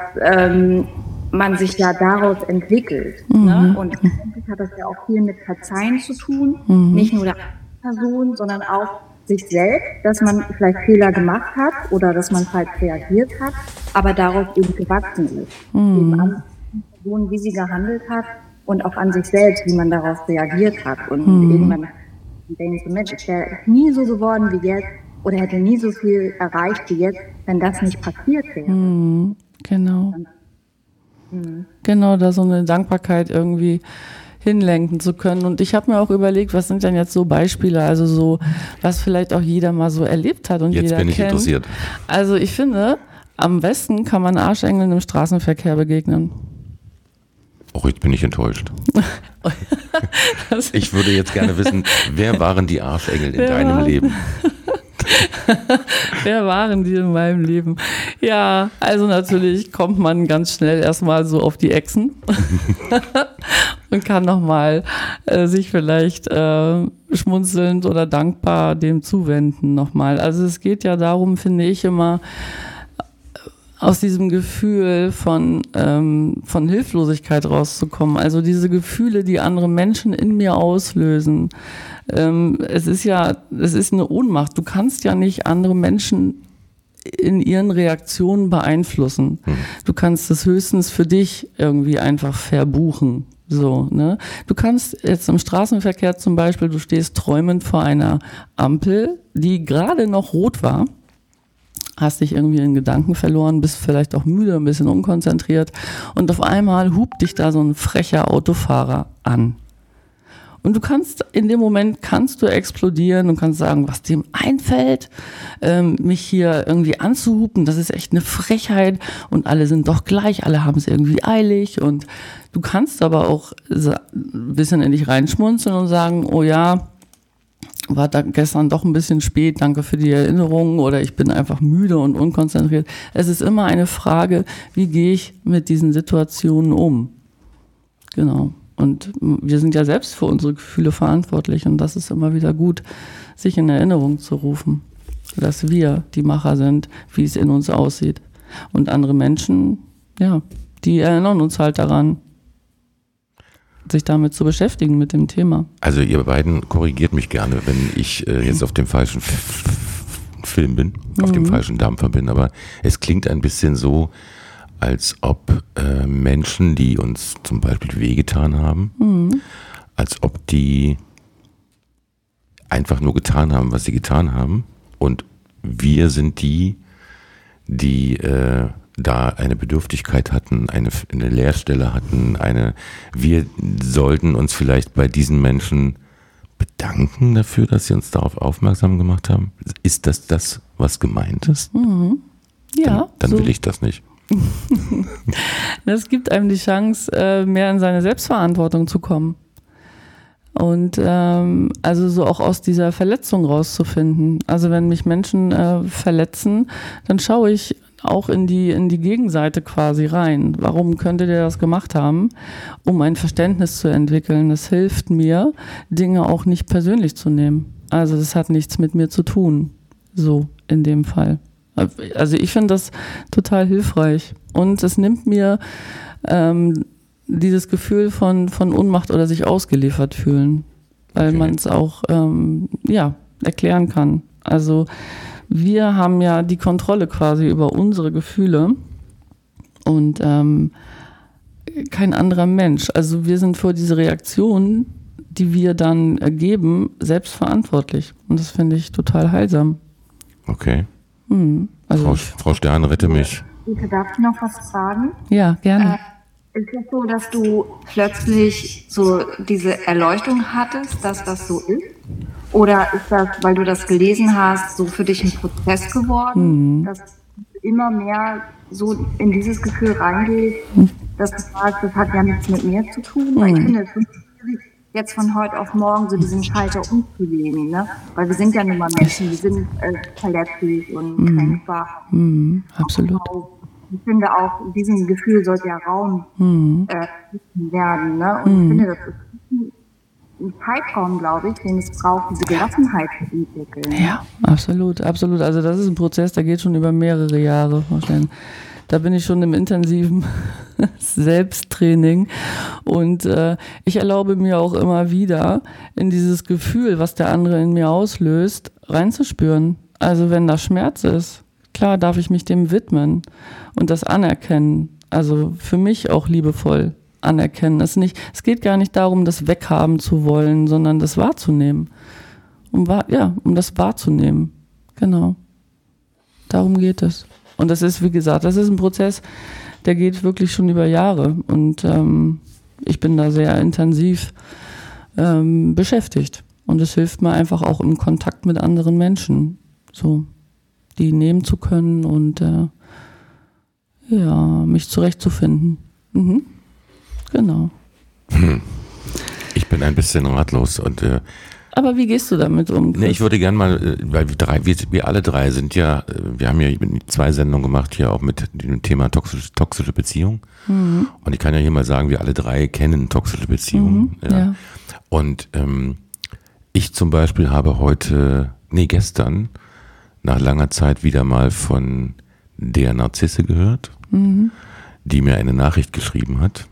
man sich ja daraus entwickelt. Ne? Und eigentlich hat das ja auch viel mit Verzeihen zu tun, nicht nur der Person, sondern auch sich selbst, dass man vielleicht Fehler gemacht hat oder dass man falsch reagiert hat, aber darauf eben gewachsen ist. Eben an die Person, wie sie gehandelt hat und auch an sich selbst, wie man darauf reagiert hat. Und irgendwann denkt man, Mensch, ich wäre nie so geworden wie jetzt oder hätte nie so viel erreicht wie jetzt, wenn das nicht passiert wäre. Genau. Genau, da so eine Dankbarkeit irgendwie hinlenken zu können. Und ich habe mir auch überlegt, was sind denn jetzt so Beispiele, also so, was vielleicht auch jeder mal so erlebt hat und Jetzt jeder bin ich kennt. interessiert. Also ich finde, am besten kann man Arschengeln im Straßenverkehr begegnen. Oh, jetzt bin ich enttäuscht. Ich würde jetzt gerne wissen, wer waren die Arschengel in deinem Leben? Wer waren die in meinem Leben? Ja, also natürlich kommt man ganz schnell erstmal so auf die Echsen und kann nochmal sich vielleicht schmunzelnd oder dankbar dem zuwenden nochmal. Also es geht ja darum, finde ich immer, aus diesem Gefühl von Hilflosigkeit rauszukommen. Also diese Gefühle, die andere Menschen in mir auslösen. Es ist eine Ohnmacht. Du kannst ja nicht andere Menschen in ihren Reaktionen beeinflussen. Du kannst es höchstens für dich irgendwie einfach verbuchen. So, ne? Du kannst jetzt im Straßenverkehr zum Beispiel, du stehst träumend vor einer Ampel, die gerade noch rot war, hast dich irgendwie in Gedanken verloren, bist vielleicht auch müde, ein bisschen unkonzentriert und auf einmal hupt dich da so ein frecher Autofahrer an. Und du kannst, in dem Moment kannst du explodieren und kannst sagen, was dem einfällt, mich hier irgendwie anzuhupen, das ist echt eine Frechheit und alle sind doch gleich, alle haben es irgendwie eilig und du kannst aber auch ein bisschen in dich reinschmunzeln und sagen, oh ja, war da gestern doch ein bisschen spät, danke für die Erinnerung oder ich bin einfach müde und unkonzentriert. Es ist immer eine Frage, wie gehe ich mit diesen Situationen um? Genau. Und wir sind ja selbst für unsere Gefühle verantwortlich und das ist immer wieder gut, sich in Erinnerung zu rufen, dass wir die Macher sind, wie es in uns aussieht. Und andere Menschen, ja, die erinnern uns halt daran, sich damit zu beschäftigen mit dem Thema. Also ihr beiden korrigiert mich gerne, wenn ich jetzt auf dem falschen Film bin, auf dem falschen Dampfer bin, aber es klingt ein bisschen so, als ob Menschen, die uns zum Beispiel wehgetan haben, als ob die einfach nur getan haben, was sie getan haben und wir sind die da eine Bedürftigkeit hatten, eine Leerstelle hatten, wir sollten uns vielleicht bei diesen Menschen bedanken dafür, dass sie uns darauf aufmerksam gemacht haben. Ist das, was gemeint ist? Ja. Dann so. will ich das nicht. Das gibt einem die Chance, mehr in seine Selbstverantwortung zu kommen. Und also so auch aus dieser Verletzung rauszufinden. Also wenn mich Menschen verletzen, dann schaue ich auch in die Gegenseite quasi rein. Warum könnte der das gemacht haben? Um ein Verständnis zu entwickeln. Das hilft mir, Dinge auch nicht persönlich zu nehmen. Also das hat nichts mit mir zu tun. So in dem Fall. Also ich finde das total hilfreich. Und es nimmt mir dieses Gefühl von Ohnmacht oder sich ausgeliefert fühlen. Weil man es auch erklären kann. Also wir haben ja die Kontrolle quasi über unsere Gefühle und kein anderer Mensch. Also wir sind für diese Reaktion, die wir dann geben, selbst verantwortlich. Und das finde ich total heilsam. Okay. Also Frau Stern, rette mich. Darf ich noch was sagen? Ja, gerne. Ist es so, dass du plötzlich so diese Erleuchtung hattest, dass das so ist? Oder ist das, weil du das gelesen hast, so für dich ein Prozess geworden, dass du immer mehr so in dieses Gefühl reingehst, dass du sagst, das hat ja nichts mit mir zu tun? Weil ich finde, es ist schwierig, jetzt von heute auf morgen so diesen Schalter umzulegen, ne? Weil wir sind ja nun mal Menschen, wir sind verletzlich und kränkbar. Absolut. Ich finde auch, diesem Gefühl sollte ja Raum werden, ne? Und ich finde, das ist ein Zeitraum, glaube ich, den es braucht, diese Gelassenheit zu entwickeln. Ja, absolut, absolut. Also das ist ein Prozess, der geht schon über mehrere Jahre. Da bin ich schon im intensiven Selbsttraining und ich erlaube mir auch immer wieder, in dieses Gefühl, was der andere in mir auslöst, reinzuspüren. Also wenn da Schmerz ist, klar darf ich mich dem widmen und das anerkennen. Also für mich auch liebevoll anerkennen. Es geht gar nicht darum, das weghaben zu wollen, sondern das wahrzunehmen. Um das wahrzunehmen. Genau. Darum geht es. Und das ist, wie gesagt, das ist ein Prozess, der geht wirklich schon über Jahre. Und ich bin da sehr intensiv beschäftigt. Und es hilft mir einfach auch im Kontakt mit anderen Menschen, so die nehmen zu können und mich zurechtzufinden. Genau. Ich bin ein bisschen ratlos und aber wie gehst du damit um? Ne, ich würde gerne mal, weil wir alle drei sind ja, wir haben ja 2 Sendungen gemacht hier auch mit dem Thema toxische Beziehung. Und ich kann ja hier mal sagen, wir alle 3 kennen toxische Beziehungen. Ja. Und ich zum Beispiel habe gestern nach langer Zeit wieder mal von der Narzisse gehört, die mir eine Nachricht geschrieben hat.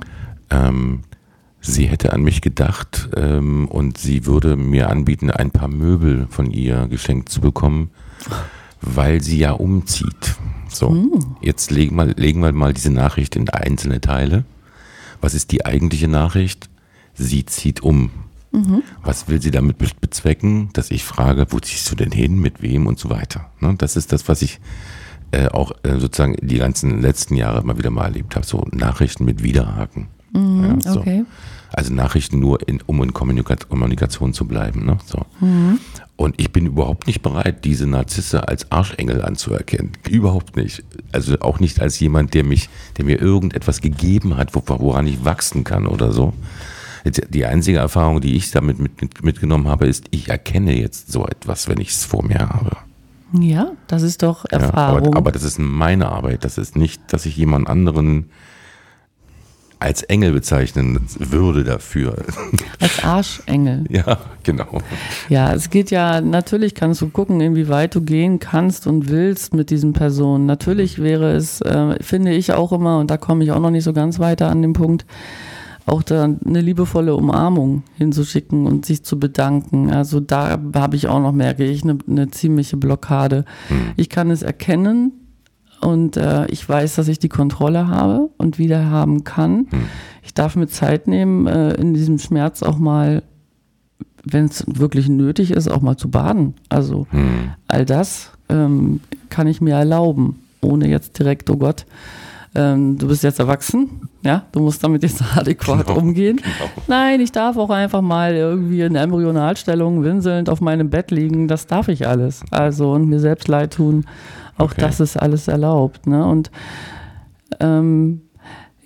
Sie hätte an mich gedacht und sie würde mir anbieten, ein paar Möbel von ihr geschenkt zu bekommen, weil sie ja umzieht. So, jetzt legen wir mal diese Nachricht in einzelne Teile. Was ist die eigentliche Nachricht? Sie zieht um. Was will sie damit bezwecken? Dass ich frage, wo ziehst du denn hin, mit wem und so weiter. Ne? Das ist das, was ich auch sozusagen die ganzen letzten Jahre mal wieder mal erlebt habe. So Nachrichten mit Widerhaken. So. Okay. Also Nachrichten nur, um in Kommunikation zu bleiben. Ne? So. Und ich bin überhaupt nicht bereit, diese Narzisse als Arschengel anzuerkennen. Überhaupt nicht. Also auch nicht als jemand, der mir irgendetwas gegeben hat, woran ich wachsen kann oder so. Die einzige Erfahrung, die ich damit mitgenommen habe, ist, ich erkenne jetzt so etwas, wenn ich es vor mir habe. Ja, das ist doch Erfahrung. Ja, aber das ist meine Arbeit. Das ist nicht, dass ich jemand anderen als Engel bezeichnen würde dafür. Als Arschengel. Ja, genau. Ja, es geht ja, natürlich kannst du gucken, inwieweit du gehen kannst und willst mit diesen Personen. Natürlich wäre es, finde ich auch immer, und da komme ich auch noch nicht so ganz weiter an den Punkt, auch da eine liebevolle Umarmung hinzuschicken und sich zu bedanken. Also da habe ich auch noch, merke ich, eine ziemliche Blockade. Ich kann es erkennen und ich weiß, dass ich die Kontrolle habe und wieder haben kann. Ich darf mir Zeit nehmen, in diesem Schmerz auch mal, wenn es wirklich nötig ist, auch mal zu baden. Also all das kann ich mir erlauben, ohne jetzt direkt, oh Gott, du bist jetzt erwachsen, ja, du musst damit jetzt adäquat umgehen. Genau. Nein, ich darf auch einfach mal irgendwie in Embryonalstellung winselnd auf meinem Bett liegen, das darf ich alles. Also und mir selbst leid tun, auch das ist alles erlaubt. Ne? Und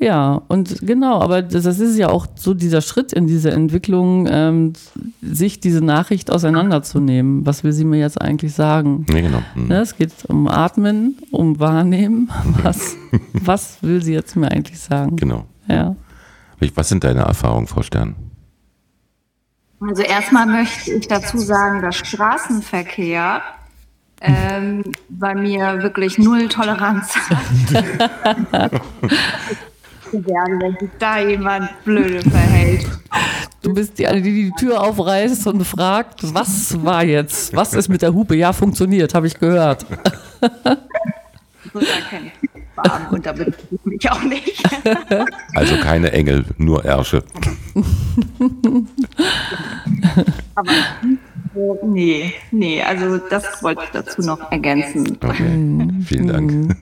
Ja, und genau, aber das ist ja auch so dieser Schritt in diese Entwicklung, sich diese Nachricht auseinanderzunehmen. Was will sie mir jetzt eigentlich sagen? Ja, genau. Ne, es geht um Atmen, um Wahrnehmen. Was will sie jetzt mir eigentlich sagen? Genau. Ja. Was sind deine Erfahrungen, Frau Stern? Also erstmal möchte ich dazu sagen, dass Straßenverkehr bei mir wirklich null Toleranz hat. Wenn sich da jemand blöde verhält. Du bist die die Tür aufreißt und fragt, was war jetzt? Was ist mit der Hupe? Ja, funktioniert, habe ich gehört. So, da kenne ich warm und da bin ich mich auch nicht. Also keine Engel, nur Ärsche. Aber nee, also das wollte ich dazu noch ergänzen. Okay, vielen Dank.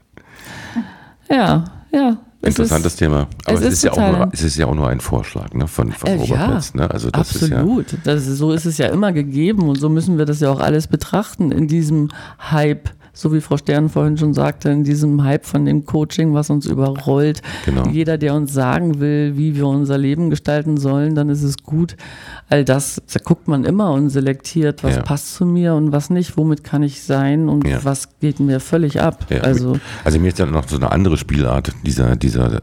Ja. Interessantes Thema. Aber es ist ja auch nur ein Vorschlag, ne, von Robert Metz. Ne? Also das absolut. Ist ja so ist es ja immer gegeben und so müssen wir das ja auch alles betrachten in diesem Hype, so wie Frau Stern vorhin schon sagte, in diesem Hype von dem Coaching, was uns überrollt. Genau. Jeder, der uns sagen will, wie wir unser Leben gestalten sollen, dann ist es gut. All das, da guckt man immer und selektiert, was passt zu mir und was nicht, womit kann ich sein und was geht mir völlig ab. Ja. Also mir ist ja noch so eine andere Spielart dieser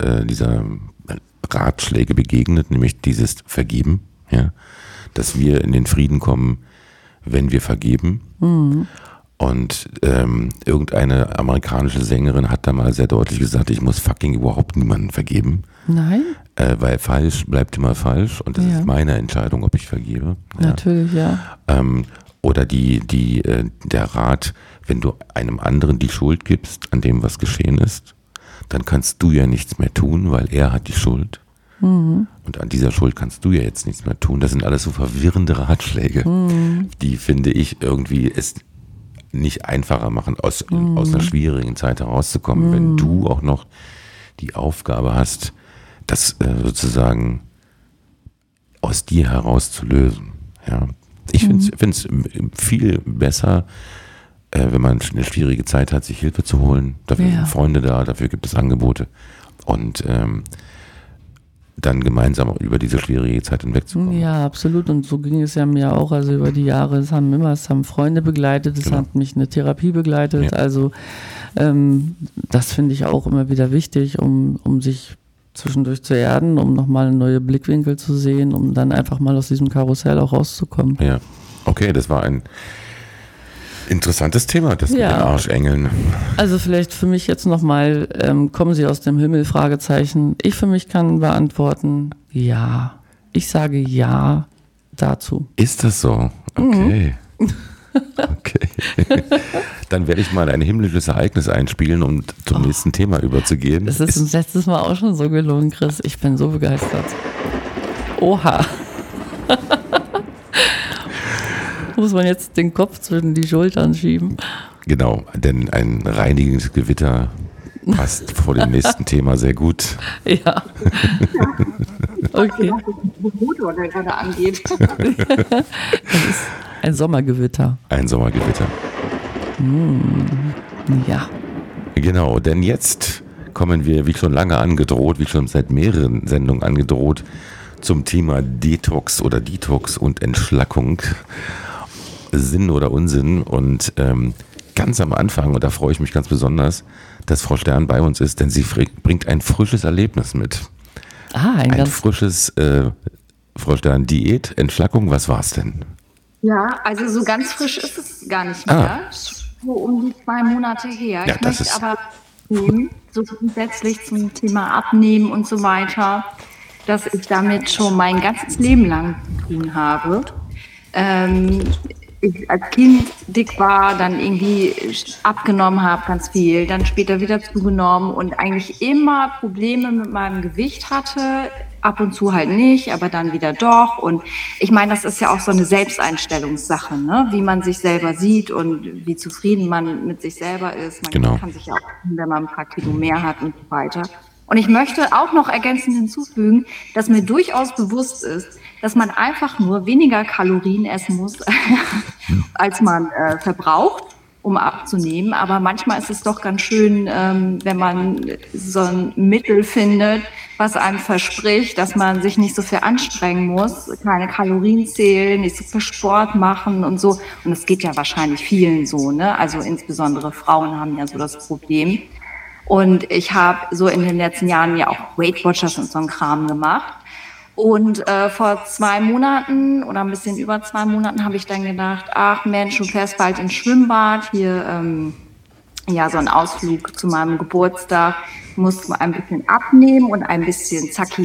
Ratschläge begegnet, nämlich dieses Vergeben, ja, dass wir in den Frieden kommen, wenn wir vergeben. Mhm. Und irgendeine amerikanische Sängerin hat da mal sehr deutlich gesagt, ich muss fucking überhaupt niemanden vergeben. Nein. Weil falsch bleibt immer falsch und das ist meine Entscheidung, ob ich vergebe. Ja. Natürlich, ja. Oder der Rat, wenn du einem anderen die Schuld gibst an dem, was geschehen ist, dann kannst du ja nichts mehr tun, weil er hat die Schuld. Mhm. Und an dieser Schuld kannst du ja jetzt nichts mehr tun. Das sind alles so verwirrende Ratschläge, die, finde ich, irgendwie es nicht einfacher machen, aus einer schwierigen Zeit herauszukommen, wenn du auch noch die Aufgabe hast, das sozusagen aus dir heraus zu lösen. Ja. Ich finde es viel besser, wenn man eine schwierige Zeit hat, sich Hilfe zu holen. Dafür sind Freunde da, dafür gibt es Angebote. Und dann gemeinsam über diese schwierige Zeit hinwegzukommen. Ja, absolut. Und so ging es ja mir auch. Also über die Jahre, es haben Freunde begleitet, es hat mich eine Therapie begleitet. Ja. Also das finde ich auch immer wieder wichtig, um sich zwischendurch zu erden, um nochmal neue Blickwinkel zu sehen, um dann einfach mal aus diesem Karussell auch rauszukommen. Ja, okay, das war ein interessantes Thema, das mit den Arschengeln. Also vielleicht für mich jetzt nochmal, kommen Sie aus dem Himmel, Fragezeichen. Ich für mich kann beantworten, ja. Ich sage ja dazu. Ist das so? Okay. Okay. Dann werde ich mal ein himmlisches Ereignis einspielen, um zum nächsten Thema überzugehen. Das ist uns letztes Mal auch schon so gelungen, Chris. Ich bin so begeistert. Oha. Muss man jetzt den Kopf zwischen die Schultern schieben? Genau, denn ein reinigendes Gewitter passt vor dem nächsten Thema sehr gut. Ja. Okay. Motor, der gerade angeht. Das ist ein Sommergewitter. Ein Sommergewitter. Ja. Genau, denn jetzt kommen wir, wie schon lange angedroht, wie schon seit mehreren Sendungen angedroht, zum Thema Detox und Entschlackung. Sinn oder Unsinn. Und ganz am Anfang, und da freue ich mich ganz besonders, dass Frau Stern bei uns ist, denn sie bringt ein frisches Erlebnis mit. Ein frisches, Frau Stern, Diät, Entschlackung, was war's denn? Ja, also so ganz frisch ist es gar nicht mehr. So um die 2 Monate her. Ja, ich möchte aber so grundsätzlich zum Thema Abnehmen und so weiter, dass ich damit schon mein ganzes Leben lang zu tun habe. Ich als Kind dick war, dann irgendwie abgenommen habe, ganz viel, dann später wieder zugenommen und eigentlich immer Probleme mit meinem Gewicht hatte, ab und zu halt nicht, aber dann wieder doch. Und ich meine, das ist ja auch so eine Selbsteinstellungssache, ne? Wie man sich selber sieht und wie zufrieden man mit sich selber ist. Man kann sich ja auch, wenn man ein paar Kilo mehr hat und so weiter. Und ich möchte auch noch ergänzend hinzufügen, dass mir durchaus bewusst ist, dass man einfach nur weniger Kalorien essen muss, als man verbraucht. um abzunehmen. Aber manchmal ist es doch ganz schön, wenn man so ein Mittel findet, was einem verspricht, dass man sich nicht so viel anstrengen muss, keine Kalorien zählen, nicht so viel Sport machen und so. Und das geht ja wahrscheinlich vielen so, ne? Also insbesondere Frauen haben ja so das Problem. Und ich habe so in den letzten Jahren ja auch Weight Watchers und so einen Kram gemacht. Und vor 2 Monaten oder ein bisschen über 2 Monaten habe ich dann gedacht, ach Mensch, du fährst bald ins Schwimmbad, hier so ein Ausflug zu meinem Geburtstag, musst mal ein bisschen abnehmen und ein bisschen zacki.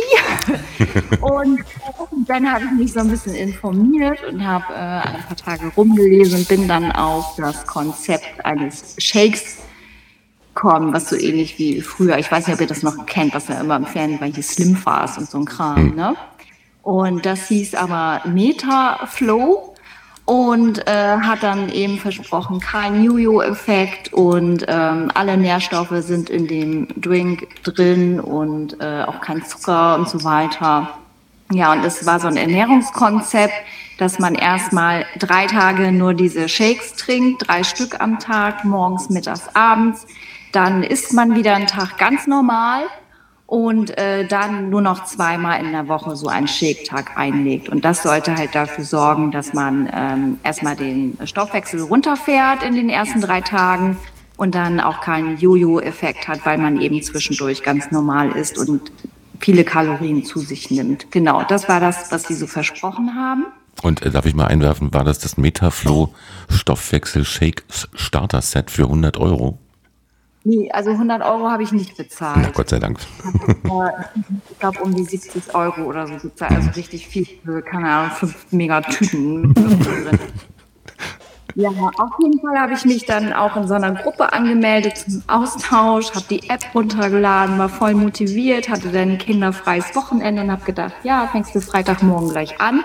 Und dann habe ich mich so ein bisschen informiert und habe ein paar Tage rumgelesen und bin dann auf das Konzept eines Shakes kommen, was so ähnlich wie früher, ich weiß nicht, ob ihr das noch kennt, was ja immer im Fernsehen war, hier Slim Fast und so ein Kram, ne? Und das hieß aber Metaflow und hat dann eben versprochen, kein Jojo-Effekt und alle Nährstoffe sind in dem Drink drin und auch kein Zucker und so weiter. Ja, und es war so ein Ernährungskonzept, dass man erstmal 3 Tage nur diese Shakes trinkt, 3 Stück am Tag, morgens, mittags, abends. Dann isst man wieder einen Tag ganz normal und dann nur noch 2-mal in der Woche so einen Shake-Tag einlegt. Und das sollte halt dafür sorgen, dass man erstmal den Stoffwechsel runterfährt in den ersten 3 Tagen und dann auch keinen Jojo-Effekt hat, weil man eben zwischendurch ganz normal isst und viele Kalorien zu sich nimmt. Genau, das war das, was die so versprochen haben. Und darf ich mal einwerfen, war das Metaflow Stoffwechsel Shake Starter Set für 100 €? Nee, also 100 € habe ich nicht bezahlt. Na, Gott sei Dank. Ich glaube um die 70 € oder so bezahlt. Also richtig viel für, keine Ahnung, 5 Megatüten mit drin. Ja, auf jeden Fall habe ich mich dann auch in so einer Gruppe angemeldet zum Austausch, habe die App runtergeladen, war voll motiviert, hatte dann ein kinderfreies Wochenende und habe gedacht, ja, fängst du Freitagmorgen gleich an.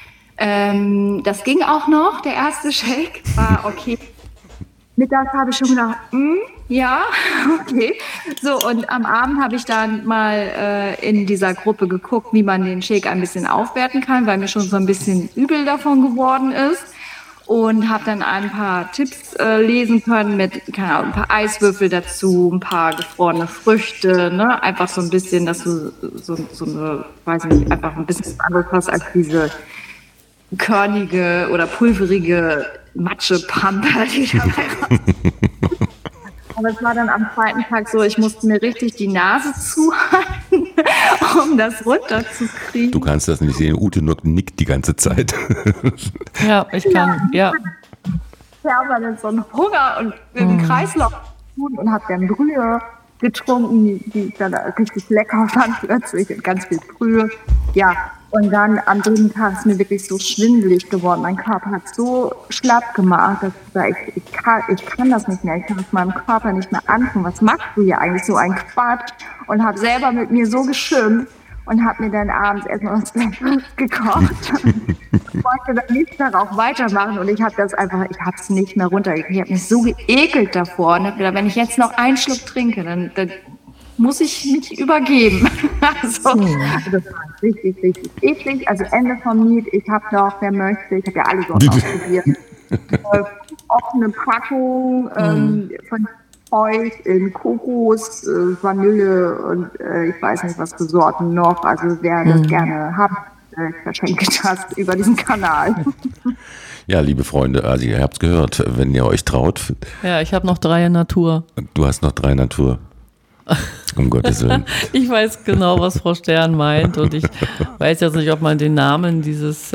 Das ging auch noch, der erste Shake war okay. Mittags habe ich schon gedacht, ja, okay. So, und am Abend habe ich dann mal in dieser Gruppe geguckt, wie man den Shake ein bisschen aufwerten kann, weil mir schon so ein bisschen übel davon geworden ist. Und habe dann ein paar Tipps lesen können mit, keine Ahnung, ein paar Eiswürfel dazu, ein paar gefrorene Früchte, ne? Einfach so ein bisschen, dass du so eine, weiß nicht, einfach ein bisschen anderes hast als diese körnige oder pulverige Matschepampe, die dabei raus. Aber es war dann am 2. Tag so, ich musste mir richtig die Nase zuhalten, um das runterzukriegen. Du kannst das nicht sehen, Ute nickt die ganze Zeit. Ja, ich kann, ja. Ich habe dann so einen Hunger und im Kreislauf und habe dann Brühe getrunken, die ich dann richtig lecker fand plötzlich und ganz viel Brühe. Ja, und dann am 3. Tag ist mir wirklich so schwindelig geworden. Mein Körper hat so schlapp gemacht, dass ich kann das nicht mehr. Ich kann es meinem Körper nicht mehr antun. Was machst du hier eigentlich? So ein Quatsch. Und habe selber mit mir so geschimpft und habe mir dann abends erstmal was Leckeres gekocht. Ich wollte dann nicht darauf weitermachen und ich habe es nicht mehr runtergekriegt. Ich habe mich so geekelt davor und habe gedacht, wenn ich jetzt noch einen Schluck trinke, dann muss ich mich übergeben. Das war richtig, richtig eklig. Also Ende vom Lied. Ich habe noch, wer möchte, ich habe ja alle Sorten ausprobiert. Offene Packung von euch in Kokos, Vanille und ich weiß nicht, was für Sorten noch. Also wer das gerne hat, verschenke das über diesen Kanal. Ja, liebe Freunde, also ihr habt es gehört, wenn ihr euch traut. Ja, ich habe noch 3 in Natur. Du hast noch 3 Natur. Um Gottes Willen. Ich weiß genau, was Frau Stern meint und ich weiß jetzt nicht, ob man den Namen dieses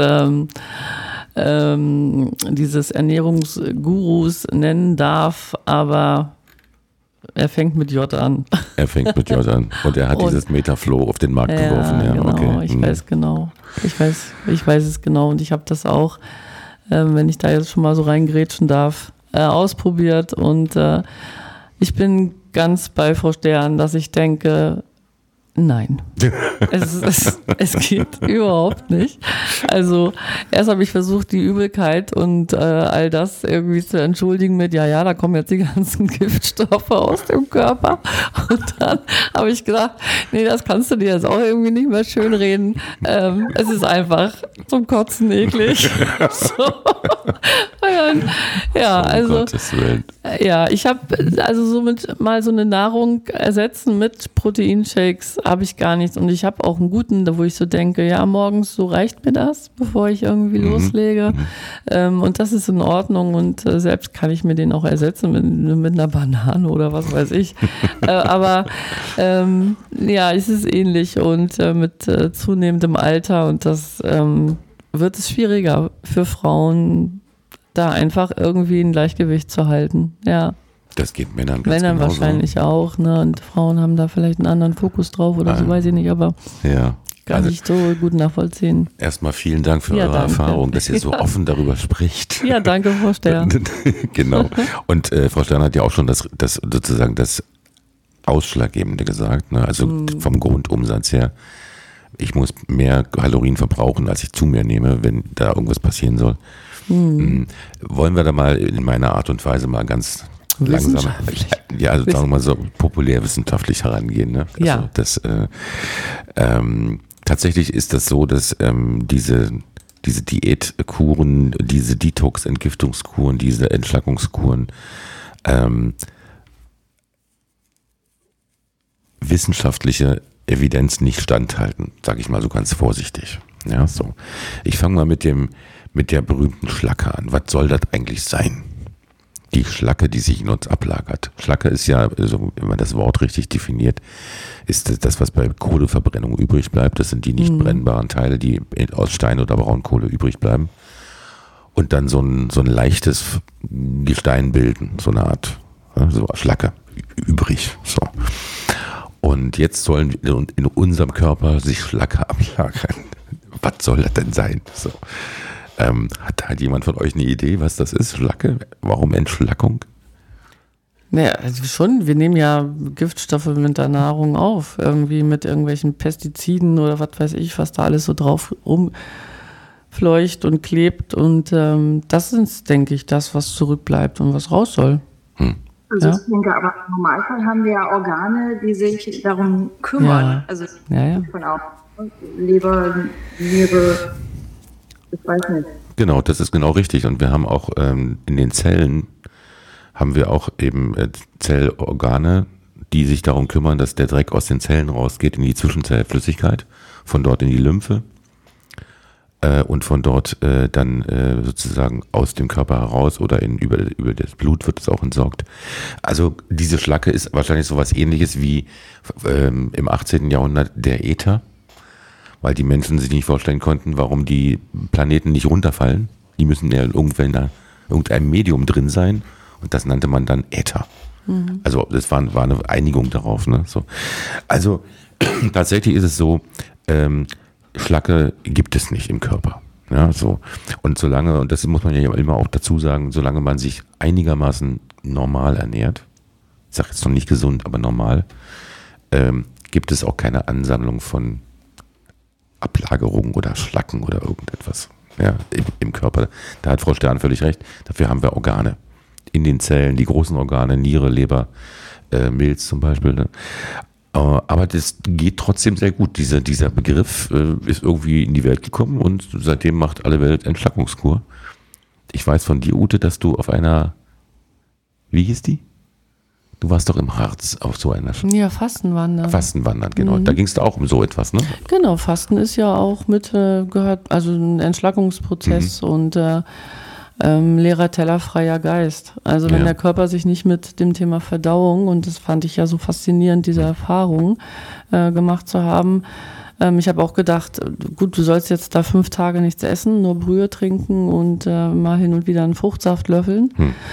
Ernährungsgurus nennen darf, aber er fängt mit J an. Er fängt mit J an und er hat dieses Metaflow auf den Markt geworfen. Ja, genau, okay. Ich weiß genau. Ich weiß es genau und ich habe das auch, wenn ich da jetzt schon mal so reingrätschen darf, ausprobiert und ich bin ganz bei Frau Stern, dass ich denke, Nein, es geht überhaupt nicht. Also erst habe ich versucht, die Übelkeit und all das irgendwie zu entschuldigen mit, ja, da kommen jetzt die ganzen Giftstoffe aus dem Körper. Und dann habe ich gedacht, nee, das kannst du dir jetzt auch irgendwie nicht mehr schönreden. Es ist einfach zum Kotzen eklig. So. Ja, also ja, ich habe also somit mal so eine Nahrung ersetzen mit Proteinshakes habe ich gar nichts. Und ich habe auch einen guten, wo ich so denke, ja, morgens so reicht mir das, bevor ich irgendwie loslege. Und das ist in Ordnung. Und selbst kann ich mir den auch ersetzen mit einer Banane oder was weiß ich. Aber ja, es ist ähnlich. Und mit zunehmendem Alter und das wird es schwieriger für Frauen, da einfach irgendwie ein Gleichgewicht zu halten. Ja. Das geht Männern ganz Männern genauso. Wahrscheinlich auch, ne? Und Frauen haben da vielleicht einen anderen Fokus drauf oder so, weiß ich nicht, aber kann ich so gut nachvollziehen. Erstmal vielen Dank für eure Erfahrung, dass ihr so offen darüber spricht. Ja, danke, Frau Stern. Genau. Und Frau Stern hat ja auch schon das sozusagen das Ausschlaggebende gesagt, ne? Also vom Grundumsatz her. Ich muss mehr Kalorien verbrauchen, als ich zu mir nehme, wenn da irgendwas passieren soll. Wollen wir da mal in meiner Art und Weise mal ganz langsam, also sagen wir mal so populärwissenschaftlich herangehen. Ne? Also ja. Das, tatsächlich ist das so, dass diese Diätkuren, diese Detox-Entgiftungskuren, diese Entschlackungskuren wissenschaftliche Evidenz nicht standhalten, sage ich mal so ganz vorsichtig. Ja, so. Ich fange mal mit der berühmten Schlacke an. Was soll das eigentlich sein? Die Schlacke, die sich in uns ablagert. Schlacke ist ja, also wenn man das Wort richtig definiert, ist das, was bei Kohleverbrennung übrig bleibt. Das sind die nicht brennbaren Teile, die aus Stein oder Braunkohle übrig bleiben. Und dann so ein leichtes Gestein bilden, so eine Art so Schlacke übrig. So. Und jetzt sollen in unserem Körper sich Schlacke ablagern. Was soll das denn sein? So. Hat jemand von euch eine Idee, was das ist? Schlacke? Warum Entschlackung? Naja, also schon, wir nehmen ja Giftstoffe mit der Nahrung auf. Irgendwie mit irgendwelchen Pestiziden oder was weiß ich, was da alles so drauf rumfleucht und klebt. Und das ist, denke ich, das, was zurückbleibt und was raus soll. Also ich denke, aber im Normalfall haben wir ja Organe, die sich darum kümmern. Ja. Also von auch Leber, Niere, ich weiß nicht. Genau, das ist genau richtig. Und wir haben auch in den Zellen haben wir auch eben Zellorgane, die sich darum kümmern, dass der Dreck aus den Zellen rausgeht in die Zwischenzellflüssigkeit, von dort in die Lymphe und von dort dann sozusagen aus dem Körper heraus oder über das Blut wird es auch entsorgt. Also diese Schlacke ist wahrscheinlich sowas Ähnliches wie im 18. Jahrhundert der Äther, weil die Menschen sich nicht vorstellen konnten, warum die Planeten nicht runterfallen. Die müssen ja in irgendeinem Medium drin sein und das nannte man dann Äther. Also das war eine Einigung darauf. Ne? So. Also tatsächlich ist es so, Schlacke gibt es nicht im Körper. Ja, so. Und solange, und das muss man ja immer auch dazu sagen, solange man sich einigermaßen normal ernährt, ich sage jetzt noch nicht gesund, aber normal, gibt es auch keine Ansammlung von Ablagerungen oder Schlacken oder irgendetwas im Körper. Da hat Frau Stern völlig recht. Dafür haben wir Organe in den Zellen, die großen Organe, Niere, Leber, Milz zum Beispiel. Ne? Aber das geht trotzdem sehr gut. Dieser Begriff ist irgendwie in die Welt gekommen und seitdem macht alle Welt Entschlackungskur. Ich weiß von dir, Ute, dass du auf einer, wie hieß die? Du warst doch im Harz auf so einer... Ja, Fastenwandern. Fastenwandern, genau. Da ging es auch um so etwas, ne? Genau, Fasten ist ja auch mit gehört, also ein Entschlackungsprozess und leerer Teller, freier Geist. Also wenn der Körper sich nicht mit dem Thema Verdauung, und das fand ich ja so faszinierend, diese Erfahrung gemacht zu haben. Ich habe auch gedacht, gut, du sollst jetzt da 5 Tage nichts essen, nur Brühe trinken und mal hin und wieder einen Fruchtsaft löffeln.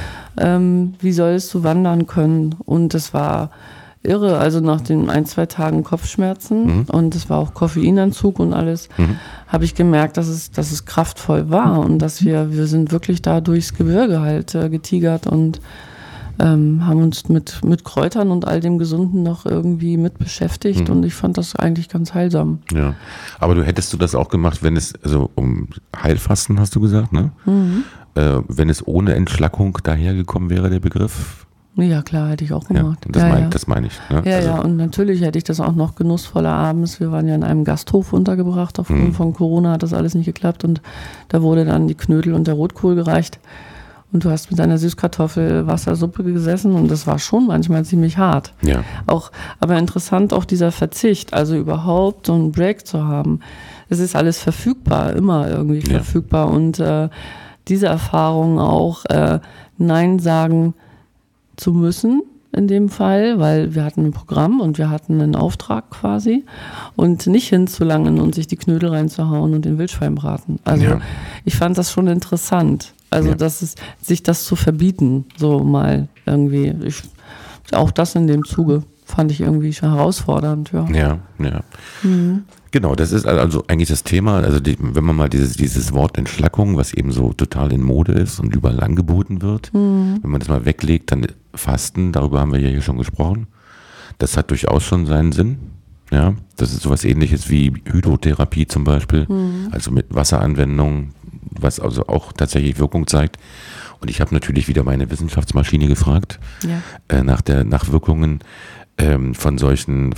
Wie sollst du wandern können? Und das war irre. Also nach den 1-2 Tagen Kopfschmerzen und es war auch Koffeinentzug und alles, habe ich gemerkt, dass es kraftvoll war und dass wir sind wirklich da durchs Gebirge halt getigert und haben uns mit Kräutern und all dem Gesunden noch irgendwie mit beschäftigt und ich fand das eigentlich ganz heilsam. Ja, aber hättest du das auch gemacht, wenn es, also um Heilfasten hast du gesagt, ne? Wenn es ohne Entschlackung dahergekommen wäre, der Begriff? Ja, klar, hätte ich auch gemacht. Das meine ich. Ne? Ja, und natürlich hätte ich das auch noch genussvoller abends. Wir waren ja in einem Gasthof untergebracht, aufgrund von Corona hat das alles nicht geklappt und da wurde dann die Knödel und der Rotkohl gereicht und du hast mit deiner Süßkartoffel Wassersuppe gesessen und das war schon manchmal ziemlich hart. Ja. Aber interessant auch dieser Verzicht, also überhaupt so einen Break zu haben. Es ist alles verfügbar, immer irgendwie verfügbar und diese Erfahrung auch Nein sagen zu müssen in dem Fall, weil wir hatten ein Programm und wir hatten einen Auftrag quasi und nicht hinzulangen und sich die Knödel reinzuhauen und den Wildschweinbraten. Also ich fand das schon interessant. Also sich das zu verbieten, so mal irgendwie. Auch das in dem Zuge fand ich irgendwie schon herausfordernd. Ja. Genau, das ist also eigentlich das Thema, also wenn man mal dieses Wort Entschlackung, was eben so total in Mode ist und überall angeboten wird, wenn man das mal weglegt, dann Fasten, darüber haben wir ja hier schon gesprochen, das hat durchaus schon seinen Sinn. Ja, das ist sowas Ähnliches wie Hydrotherapie zum Beispiel, also mit Wasseranwendung, was also auch tatsächlich Wirkung zeigt. Und ich habe natürlich wieder meine Wissenschaftsmaschine gefragt nach Wirkungen von solchen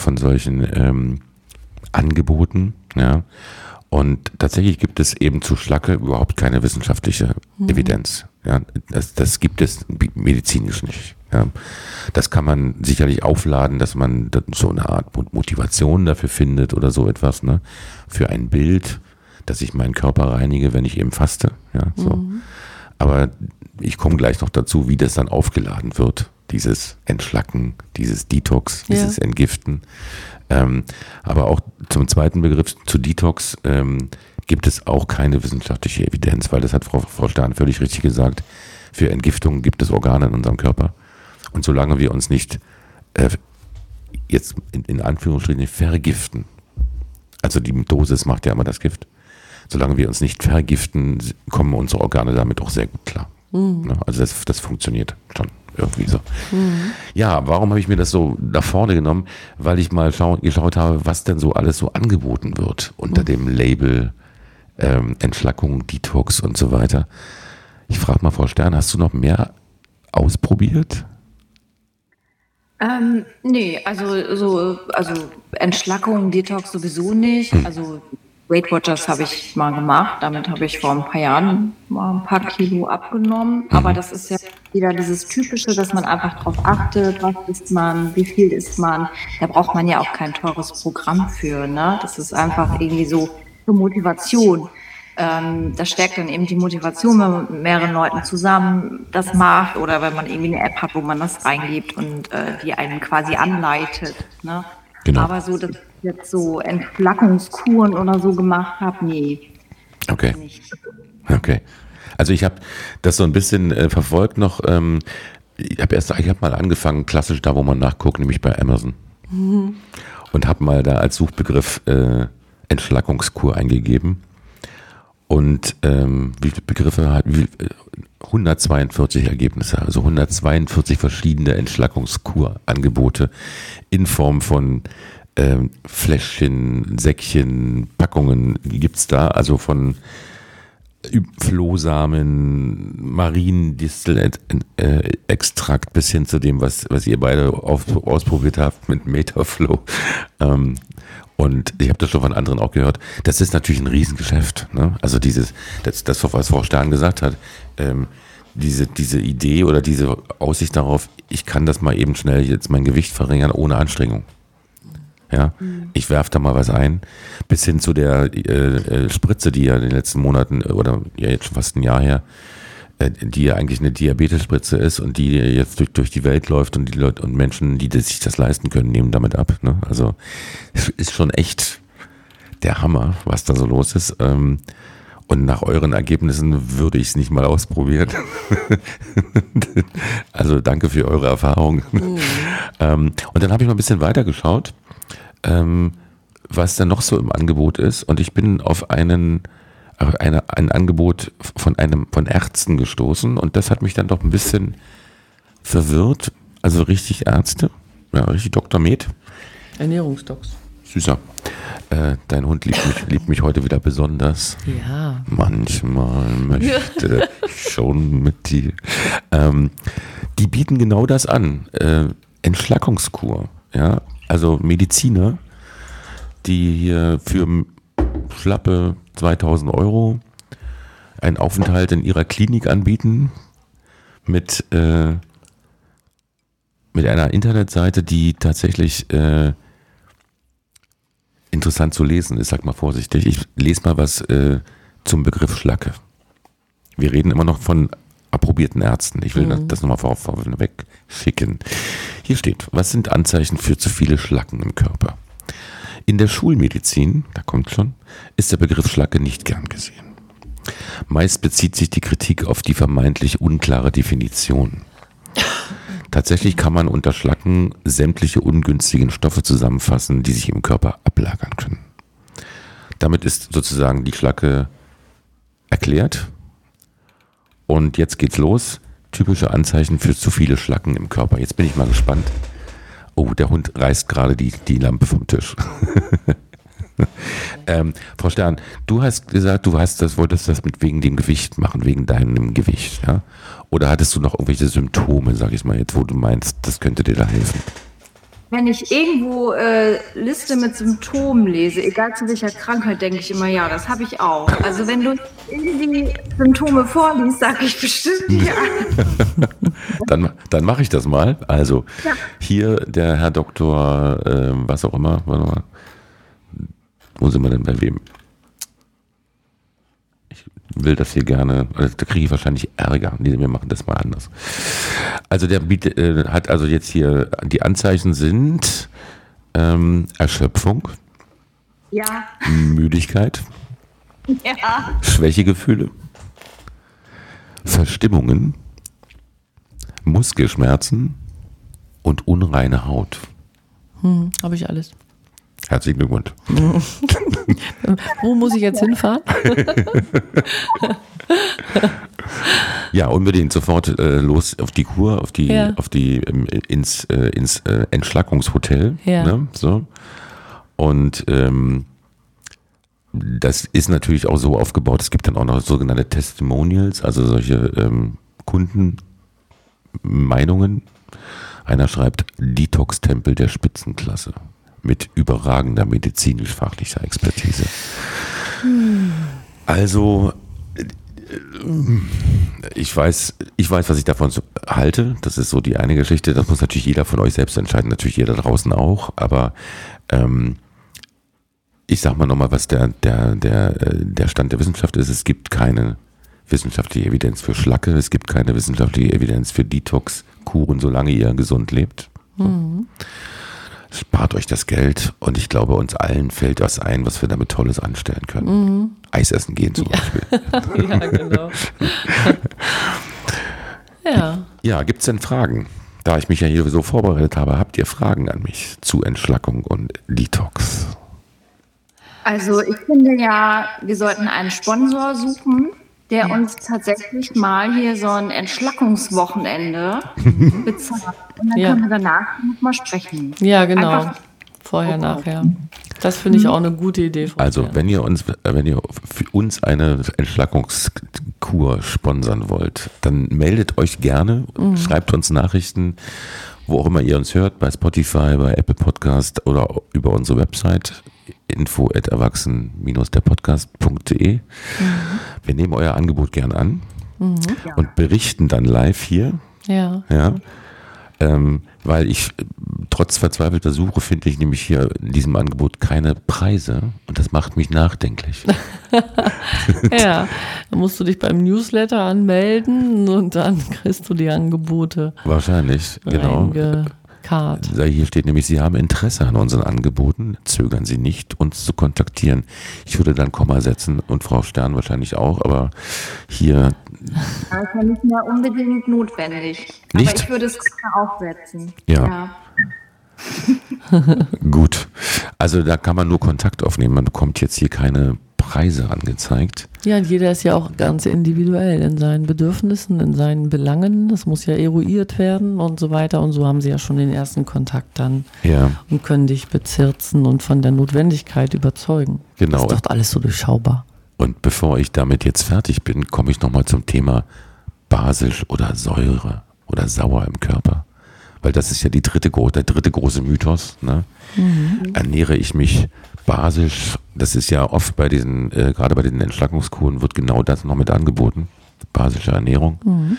Angeboten, ja. Und tatsächlich gibt es eben zu Schlacke überhaupt keine wissenschaftliche Evidenz. Ja. Das gibt es medizinisch nicht. Ja. Das kann man sicherlich aufladen, dass man so eine Art Motivation dafür findet oder so etwas, ne? Für ein Bild, dass ich meinen Körper reinige, wenn ich eben faste. Ja, so. Aber ich komme gleich noch dazu, wie das dann aufgeladen wird. Dieses Entschlacken, dieses Detox, dieses Entgiften. Aber auch zum zweiten Begriff, zu Detox, gibt es auch keine wissenschaftliche Evidenz, weil das hat Frau Stern völlig richtig gesagt. Für Entgiftung gibt es Organe in unserem Körper. Und solange wir uns nicht jetzt in Anführungsstrichen vergiften, also die Dosis macht ja immer das Gift, solange wir uns nicht vergiften, kommen unsere Organe damit auch sehr gut klar. Also das funktioniert schon irgendwie so. Ja, warum habe ich mir das so nach vorne genommen? Weil ich mal geschaut habe, was denn so alles so angeboten wird unter dem Label Entschlackung, Detox und so weiter. Ich frage mal Frau Stern, hast du noch mehr ausprobiert? Nee, also Entschlackung, Detox sowieso nicht. Also Weight Watchers habe ich mal gemacht. Damit habe ich vor ein paar Jahren mal ein paar Kilo abgenommen. Aber das ist ja wieder dieses Typische, dass man einfach darauf achtet, was isst man, wie viel isst man. Da braucht man ja auch kein teures Programm für. Ne? Das ist einfach irgendwie so für Motivation. Das stärkt dann eben die Motivation, wenn man mit mehreren Leuten zusammen das macht oder wenn man irgendwie eine App hat, wo man das reingibt und die einen quasi anleitet. Ne? Genau. Aber so, dass ich jetzt so Entschlackungskuren oder so gemacht habe, nee. Okay. Okay. Also ich habe das so ein bisschen verfolgt noch. Ich habe mal angefangen, klassisch da, wo man nachguckt, nämlich bei Amazon. Und habe mal da als Suchbegriff Entschlackungskur eingegeben. Und wie viele Begriffe hat, 142 Ergebnisse, also 142 verschiedene Entschlackungskurangebote in Form von Fläschchen, Säckchen, Packungen gibt's da, also von Flohsamen, Mariendistel-Extrakt bis hin zu dem, was ihr beide ausprobiert habt mit Metaflow. Und ich habe das schon von anderen auch gehört. Das ist natürlich ein Riesengeschäft. Ne? Also das, was Frau Stern gesagt hat, diese Idee oder diese Aussicht darauf, ich kann das mal eben schnell jetzt mein Gewicht verringern ohne Anstrengung. Ja, ich werfe da mal was ein, bis hin zu der Spritze, die ja in den letzten Monaten oder ja jetzt schon fast ein Jahr her, die ja eigentlich eine Diabetesspritze ist und die jetzt durch die Welt läuft und die Leute und Menschen, die sich das leisten können, nehmen damit ab. Ne? Also es ist schon echt der Hammer, was da so los ist. Und nach euren Ergebnissen würde ich es nicht mal ausprobieren. Also danke für eure Erfahrung. Und dann habe ich mal ein bisschen weiter geschaut, was da noch so im Angebot ist. Und ich bin auf ein Angebot von Ärzten gestoßen. Und das hat mich dann doch ein bisschen verwirrt, also richtig Ärzte, ja, richtig Dr. Med. Ernährungsdocs. Süßer. Dein Hund liebt mich heute wieder besonders. Ja. Manchmal möchte ich schon mit dir. Die bieten genau das an. Entschlackungskur. Ja? Also Mediziner, die hier für schlappe 2.000 € einen Aufenthalt in ihrer Klinik anbieten mit einer Internetseite, die tatsächlich interessant zu lesen ist, sag mal vorsichtig. Ich lese mal was zum Begriff Schlacke. Wir reden immer noch von approbierten Ärzten. Ich will das nochmal vorweg schicken. Hier steht, was sind Anzeichen für zu viele Schlacken im Körper? In der Schulmedizin, da kommt schon, ist der Begriff Schlacke nicht gern gesehen. Meist bezieht sich die Kritik auf die vermeintlich unklare Definition. Tatsächlich kann man unter Schlacken sämtliche ungünstigen Stoffe zusammenfassen, die sich im Körper ablagern können. Damit ist sozusagen die Schlacke erklärt. Und jetzt geht's los. Typische Anzeichen für zu viele Schlacken im Körper. Jetzt bin ich mal gespannt. Oh, der Hund reißt gerade die Lampe vom Tisch. Frau Stern, du hast gesagt, wolltest das wegen dem Gewicht machen, wegen deinem Gewicht, ja? Oder hattest du noch irgendwelche Symptome, sag ich mal jetzt, wo du meinst, das könnte dir da helfen? Wenn ich irgendwo Liste mit Symptomen lese, egal zu welcher Krankheit, denke ich immer, ja, das habe ich auch. Also wenn du irgendwie Symptome vorliest, sage ich bestimmt ja. Dann mache ich das mal. Also hier der Herr Doktor, was auch immer, warte mal. Wo sind wir denn bei wem? Ich will das hier gerne, da kriege ich wahrscheinlich Ärger. Nee, wir machen das mal anders. Also der hat also jetzt hier, die Anzeichen sind Erschöpfung, Ja. Müdigkeit, Ja. Schwächegefühle, Verstimmungen, Muskelschmerzen und unreine Haut. Habe ich alles. Herzlichen Glückwunsch. Wo muss ich jetzt hinfahren? Ja, unbedingt sofort los auf die Kur, ins Entschlackungshotel. Ja. Ne? So. Und das ist natürlich auch so aufgebaut. Es gibt dann auch noch sogenannte Testimonials, also solche Kundenmeinungen. Einer schreibt Detox-Tempel der Spitzenklasse mit überragender medizinisch-fachlicher Expertise. Also ich weiß, was ich davon halte. Das ist so die eine Geschichte. Das muss natürlich jeder von euch selbst entscheiden. Natürlich jeder draußen auch. Aber ich sag mal nochmal, was der Stand der Wissenschaft ist. Es gibt keine wissenschaftliche Evidenz für Schlacke. Es gibt keine wissenschaftliche Evidenz für Detox-Kuren, solange ihr gesund lebt. So. Spart euch das Geld und ich glaube, uns allen fällt was ein, was wir damit Tolles anstellen können. Eis essen gehen zum Beispiel. Ja, genau. Ja, gibt es denn Fragen? Da ich mich ja hier so vorbereitet habe, habt ihr Fragen an mich zu Entschlackung und Detox? Also ich finde ja, wir sollten einen Sponsor suchen, der uns tatsächlich mal hier so ein Entschlackungswochenende bezahlt. Und dann können wir danach nochmal sprechen. Ja, genau. Einfach Vorher, nachher. Das finde ich auch eine gute Idee. Also, wenn ihr für uns eine Entschlackungskur sponsern wollt, dann meldet euch gerne, schreibt uns Nachrichten, wo auch immer ihr uns hört, bei Spotify, bei Apple Podcast oder über unsere Website info@erwachsen-derpodcast.de. Wir nehmen euer Angebot gern an und berichten dann live hier. Ja. Weil ich trotz verzweifelter Suche finde ich nämlich hier in diesem Angebot keine Preise und das macht mich nachdenklich. Ja, dann musst du dich beim Newsletter anmelden und dann kriegst du die Angebote. Wahrscheinlich, genau. Hier steht nämlich, Sie haben Interesse an unseren Angeboten, zögern Sie nicht, uns zu kontaktieren. Ich würde dann Komma setzen und Frau Stern wahrscheinlich auch, aber hier... Das ist ja nicht mehr unbedingt notwendig. Nicht? Aber ich würde es aufsetzen. Ja. Gut. Also da kann man nur Kontakt aufnehmen. Man bekommt jetzt hier keine Preise angezeigt. Ja, und jeder ist ja auch ganz individuell in seinen Bedürfnissen, in seinen Belangen. Das muss ja eruiert werden und so weiter. Und so haben sie ja schon den ersten Kontakt dann und können dich bezirzen und von der Notwendigkeit überzeugen. Genau. Das ist doch alles so durchschaubar. Und bevor ich damit jetzt fertig bin, komme ich nochmal zum Thema basisch oder Säure oder sauer im Körper. Weil das ist ja der dritte große Mythos. Ne? Ernähre ich mich basisch? Das ist ja oft bei diesen, gerade bei den Entschlackungskuren wird genau das noch mit angeboten. Basische Ernährung.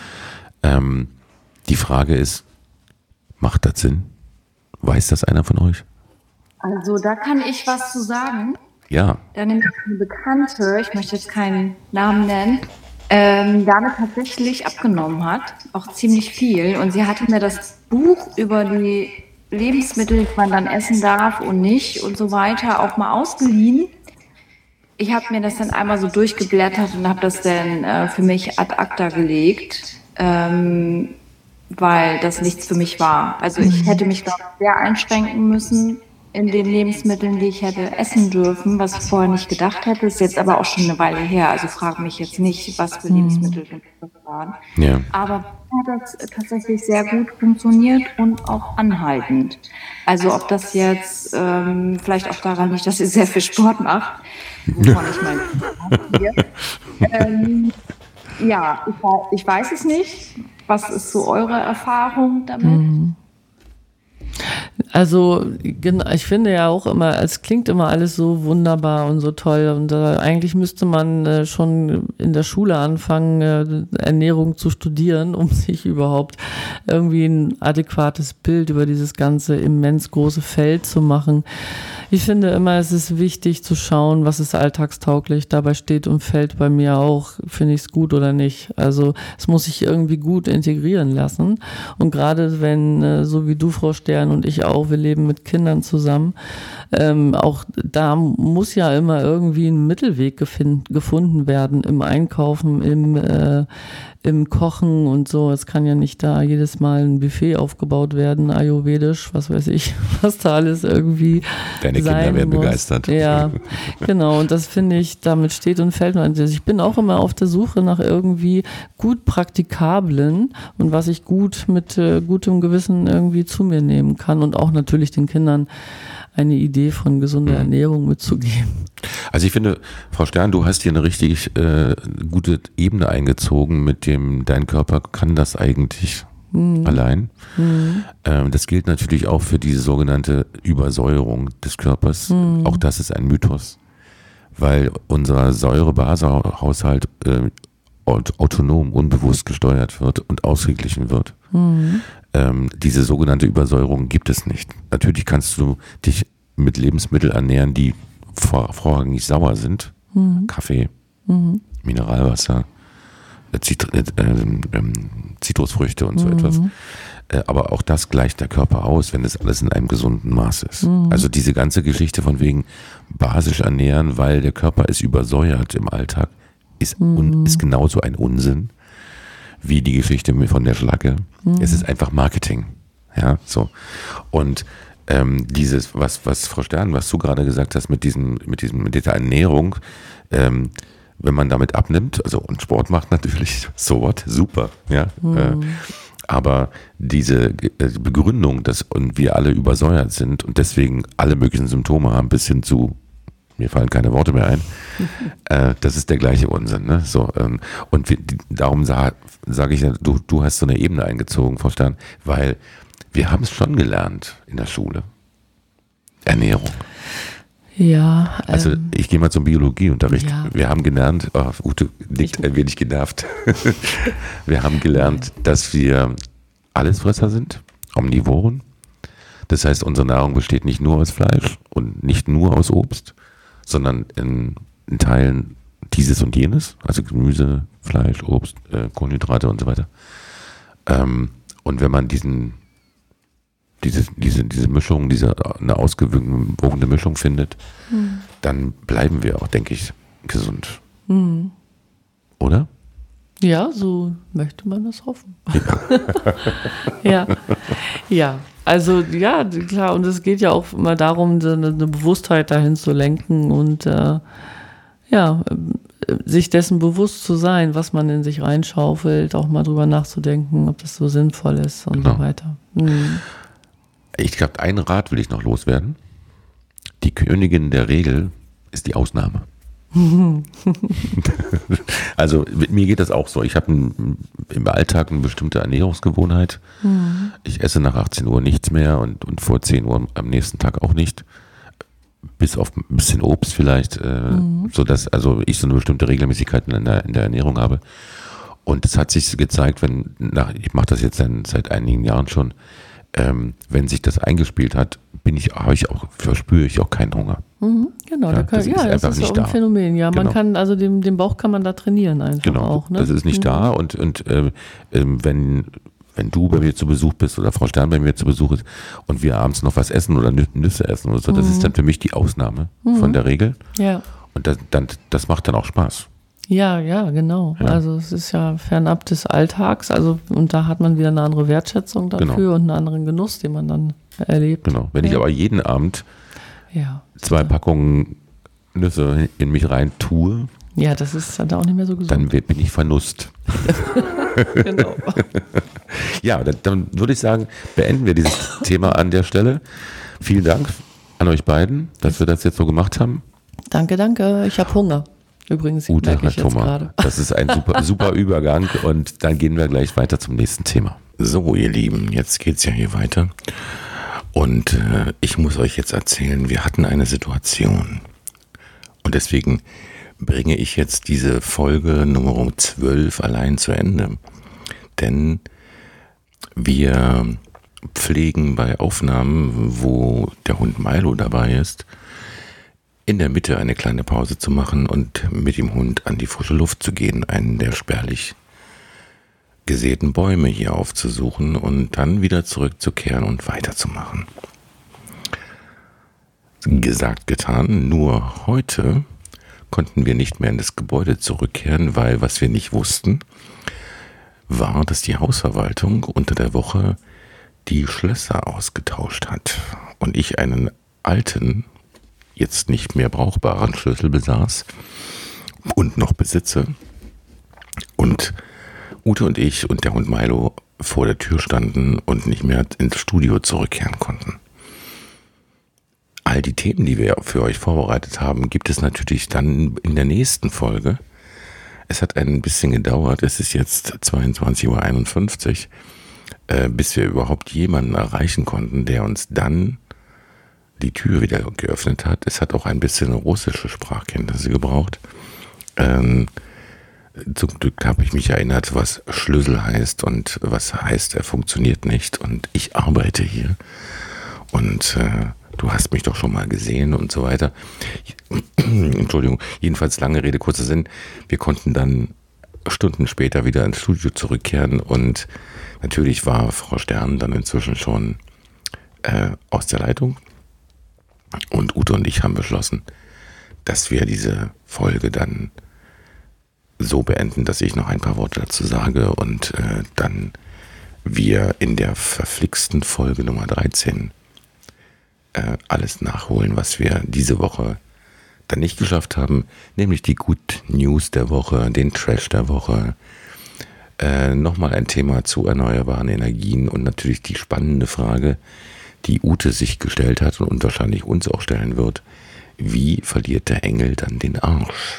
Die Frage ist, macht das Sinn? Weiß das einer von euch? Also da kann ich was zu sagen. Ja. Da nämlich eine Bekannte, ich möchte jetzt keinen Namen nennen, damit tatsächlich abgenommen hat, auch ziemlich viel. Und sie hatte mir das Buch über die Lebensmittel, die man dann essen darf und nicht und so weiter, auch mal ausgeliehen. Ich habe mir das dann einmal so durchgeblättert und habe das dann für mich ad acta gelegt, weil das nichts für mich war. Also ich hätte mich, glaube ich, sehr einschränken müssen in den Lebensmitteln, die ich hätte essen dürfen, was ich vorher nicht gedacht hätte. Ist jetzt aber auch schon eine Weile her. Also frage mich jetzt nicht, was für Lebensmittel das waren. Ja. Aber hat das tatsächlich sehr gut funktioniert und auch anhaltend. Also ob das jetzt vielleicht auch daran liegt, dass ihr sehr viel Sport macht, wovon ich meine, ja, ich weiß es nicht. Was ist so eure Erfahrung damit? Also ich finde ja auch immer, es klingt immer alles so wunderbar und so toll und eigentlich müsste man schon in der Schule anfangen, Ernährung zu studieren, um sich überhaupt irgendwie ein adäquates Bild über dieses ganze immens große Feld zu machen. Ich finde immer, es ist wichtig zu schauen, was ist alltagstauglich. Dabei steht und fällt bei mir auch, finde ich es gut oder nicht. Also es muss sich irgendwie gut integrieren lassen. Und gerade wenn, so wie du, Frau Stern, und ich auch, wir leben mit Kindern zusammen, auch da muss ja immer irgendwie ein Mittelweg gefunden werden im Einkaufen, im Kochen und so. Es kann ja nicht da jedes Mal ein Buffet aufgebaut werden, ayurvedisch, was weiß ich, was da alles irgendwie Deine Kinder werden begeistert. Ja, genau. Und das finde ich, damit steht und fällt. Also ich bin auch immer auf der Suche nach irgendwie gut Praktikablen und was ich gut mit gutem Gewissen irgendwie zu mir nehmen kann und auch natürlich den Kindern eine Idee von gesunder Ernährung mitzugeben. Also ich finde, Frau Stern, du hast hier eine richtig gute Ebene eingezogen mit dem, dein Körper kann das eigentlich allein. Das gilt natürlich auch für diese sogenannte Übersäuerung des Körpers. Auch das ist ein Mythos, weil unser Säurebasehaushalt autonom, unbewusst gesteuert wird und ausgeglichen wird. Diese sogenannte Übersäuerung gibt es nicht. Natürlich kannst du dich mit Lebensmitteln ernähren, die vorrangig sauer sind. Kaffee, Mineralwasser, Zitrusfrüchte und so etwas. Aber auch das gleicht der Körper aus, wenn das alles in einem gesunden Maß ist. Also diese ganze Geschichte von wegen basisch ernähren, weil der Körper ist übersäuert im Alltag, ist genauso ein Unsinn wie die Geschichte von der Schlacke. Es ist einfach Marketing. Ja, so. Und dieses, was Frau Stern, was du gerade gesagt hast mit dieser Ernährung, wenn man damit abnimmt, also und Sport macht natürlich, so what, super, ja. Aber diese Begründung, dass wir alle übersäuert sind und deswegen alle möglichen Symptome haben, bis hin zu, mir fallen keine Worte mehr ein, das ist der gleiche Unsinn. Ne? So, und darum sage ich ja, du hast so eine Ebene eingezogen, Frau Stern, weil wir haben es schon gelernt in der Schule. Ernährung. Ja. Also ich gehe mal zum Biologieunterricht. Ja. Wir haben gelernt, Ute liegt ein wenig genervt. Wir haben gelernt, dass wir Allesfresser sind, Omnivoren. Das heißt, unsere Nahrung besteht nicht nur aus Fleisch und nicht nur aus Obst, sondern in Teilen dieses und jenes, also Gemüse, Fleisch, Obst, Kohlenhydrate und so weiter. Und wenn man diese Mischung, eine ausgewogene Mischung findet, dann bleiben wir auch, denke ich, gesund. Oder? Ja, so möchte man das hoffen. Ja. Ja. Also ja, klar, und es geht ja auch immer darum, eine Bewusstheit dahin zu lenken und sich dessen bewusst zu sein, was man in sich reinschaufelt, auch mal drüber nachzudenken, ob das so sinnvoll ist und so weiter. Ich glaube, einen Rat will ich noch loswerden. Die Königin der Regel ist die Ausnahme. Also mir geht das auch so. Ich habe im Alltag eine bestimmte Ernährungsgewohnheit. Ich esse nach 18 Uhr nichts mehr und vor 10 Uhr am nächsten Tag auch nicht. Bis auf ein bisschen Obst vielleicht, sodass also ich so eine bestimmte Regelmäßigkeit in der Ernährung habe. Und es hat sich gezeigt, ich mache das jetzt seit einigen Jahren schon, wenn sich das eingespielt hat, verspüre ich auch keinen Hunger. Genau, das ist einfach ist nicht auch ein da. Phänomen. Ja, Genau. man kann, also den Bauch kann man da trainieren einfach Genau, auch. Ne? das ist nicht da und wenn du bei mir zu Besuch bist oder Frau Stern bei mir zu Besuch ist und wir abends noch was essen oder Nüsse essen oder so, das ist dann für mich die Ausnahme von der Regel. Ja. Und das macht dann auch Spaß. Ja, genau. Ja. Also es ist ja fernab des Alltags, und da hat man wieder eine andere Wertschätzung dafür und einen anderen Genuss, den man dann erlebt. Genau. Wenn ich aber jeden Abend 2 Packungen Nüsse in mich rein tue, das ist dann auch nicht mehr so gesund. dann bin ich Vernust. Genau. Ja, dann würde ich sagen, beenden wir dieses Thema an der Stelle. Vielen Dank an euch beiden, dass wir das jetzt so gemacht haben. Danke. Ich habe Hunger. Übrigens, Ute merke ich hat jetzt Hunger. gerade. Das ist ein super Übergang und dann gehen wir gleich weiter zum nächsten Thema. So, ihr Lieben, jetzt geht's ja hier weiter und ich muss euch jetzt erzählen, wir hatten eine Situation und deswegen bringe ich jetzt diese Folge Nummer 12 allein zu Ende, denn wir pflegen bei Aufnahmen, wo der Hund Milo dabei ist, in der Mitte eine kleine Pause zu machen und mit dem Hund an die frische Luft zu gehen, einen der spärlich gesäten Bäume hier aufzusuchen und dann wieder zurückzukehren und weiterzumachen. Gesagt, getan, nur heute konnten wir nicht mehr in das Gebäude zurückkehren, weil was wir nicht wussten, war, dass die Hausverwaltung unter der Woche die Schlösser ausgetauscht hat und ich einen alten, jetzt nicht mehr brauchbaren Schlüssel besaß und noch besitze und Ute und ich und der Hund Milo vor der Tür standen und nicht mehr ins Studio zurückkehren konnten. All die Themen, die wir für euch vorbereitet haben, gibt es natürlich dann in der nächsten Folge. Es hat ein bisschen gedauert, es ist jetzt 22:51 Uhr, bis wir überhaupt jemanden erreichen konnten, der uns dann die Tür wieder geöffnet hat. Es hat auch ein bisschen russische Sprachkenntnisse gebraucht. Zum Glück habe ich mich erinnert, was Schlüssel heißt und was heißt, er funktioniert nicht und ich arbeite hier und du hast mich doch schon mal gesehen und so weiter. Entschuldigung, jedenfalls lange Rede, kurzer Sinn. Wir konnten dann Stunden später wieder ins Studio zurückkehren und natürlich war Frau Stern dann inzwischen schon aus der Leitung. Und Ute und ich haben beschlossen, dass wir diese Folge dann so beenden, dass ich noch ein paar Worte dazu sage und dann wir in der verflixten Folge Nummer 13 alles nachholen, was wir diese Woche dann nicht geschafft haben, nämlich die Good News der Woche, den Trash der Woche, nochmal ein Thema zu erneuerbaren Energien und natürlich die spannende Frage, die Ute sich gestellt hat und wahrscheinlich uns auch stellen wird: Wie verliert der Engel dann den Arsch?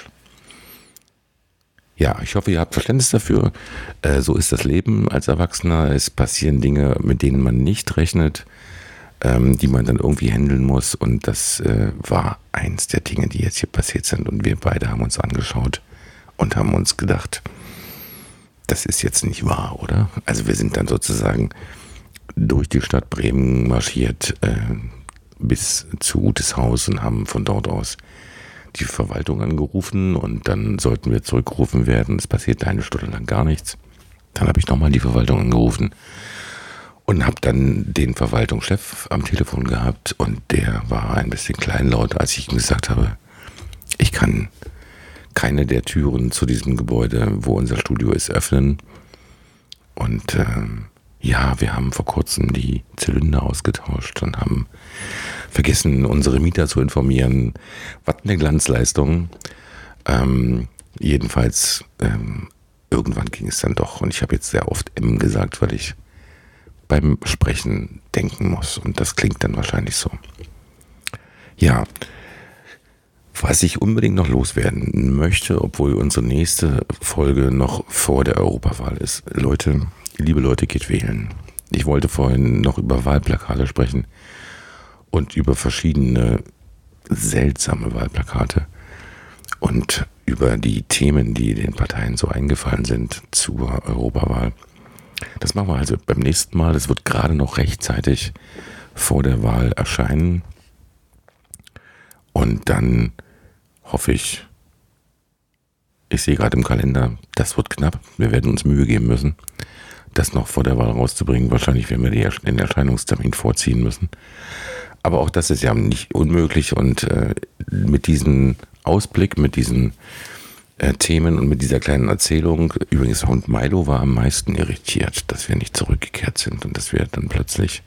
Ja, ich hoffe, ihr habt Verständnis dafür. So ist das Leben als Erwachsener. Es passieren Dinge, mit denen man nicht rechnet, die man dann irgendwie handeln muss. Und das war eins der Dinge, die jetzt hier passiert sind. Und wir beide haben uns angeschaut und haben uns gedacht, das ist jetzt nicht wahr, oder? Also wir sind dann sozusagen durch die Stadt Bremen marschiert bis zu Utes Haus und haben von dort aus die Verwaltung angerufen und dann sollten wir zurückgerufen werden. Es passierte eine Stunde lang gar nichts. Dann habe ich nochmal die Verwaltung angerufen und habe dann den Verwaltungschef am Telefon gehabt und der war ein bisschen kleinlaut, als ich ihm gesagt habe, ich kann keine der Türen zu diesem Gebäude, wo unser Studio ist, öffnen. Und ja, wir haben vor kurzem die Zylinder ausgetauscht und haben vergessen, unsere Mieter zu informieren. Was eine Glanzleistung. Jedenfalls, irgendwann ging es dann doch. Und ich habe jetzt sehr oft gesagt, weil ich beim Sprechen denken muss. Und das klingt dann wahrscheinlich so. Ja, was ich unbedingt noch loswerden möchte, obwohl unsere nächste Folge noch vor der Europawahl ist. Leute, liebe Leute, geht wählen. Ich wollte vorhin noch über Wahlplakate sprechen und über verschiedene seltsame Wahlplakate und über die Themen, die den Parteien so eingefallen sind zur Europawahl. Das machen wir also beim nächsten Mal. Es wird gerade noch rechtzeitig vor der Wahl erscheinen. Und dann hoffe ich sehe gerade im Kalender, das wird knapp. Wir werden uns Mühe geben müssen, das noch vor der Wahl rauszubringen. Wahrscheinlich werden wir den Erscheinungstermin vorziehen müssen. Aber auch das ist ja nicht unmöglich. Und mit diesem Ausblick, mit diesen Themen und mit dieser kleinen Erzählung, übrigens Hund Milo war am meisten irritiert, dass wir nicht zurückgekehrt sind und dass wir dann plötzlich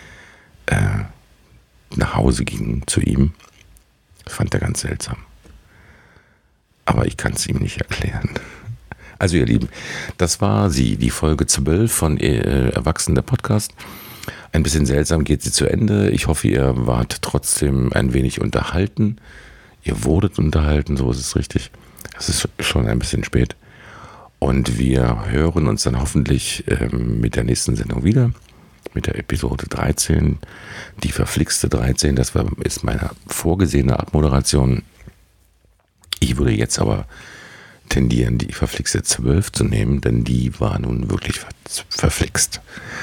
nach Hause gingen zu ihm. Das fand er ganz seltsam. Aber ich kann es ihm nicht erklären. Also ihr Lieben, das war die Folge 12 von Erwachsen der Podcast. Ein bisschen seltsam geht sie zu Ende. Ich hoffe, ihr wart trotzdem ein wenig unterhalten. Ihr wurdet unterhalten, so ist es richtig. Es ist schon ein bisschen spät. Und wir hören uns dann hoffentlich mit der nächsten Sendung wieder. Mit der Episode 13. Die verflixte 13, ist meine vorgesehene Abmoderation. Ich würde jetzt aber tendieren, die verflixte 12 zu nehmen, denn die war nun wirklich verflixt.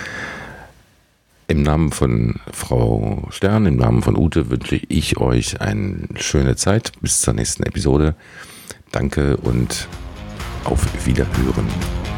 Im Namen von Frau Stern, im Namen von Ute wünsche ich euch eine schöne Zeit. Bis zur nächsten Episode. Danke und auf Wiederhören.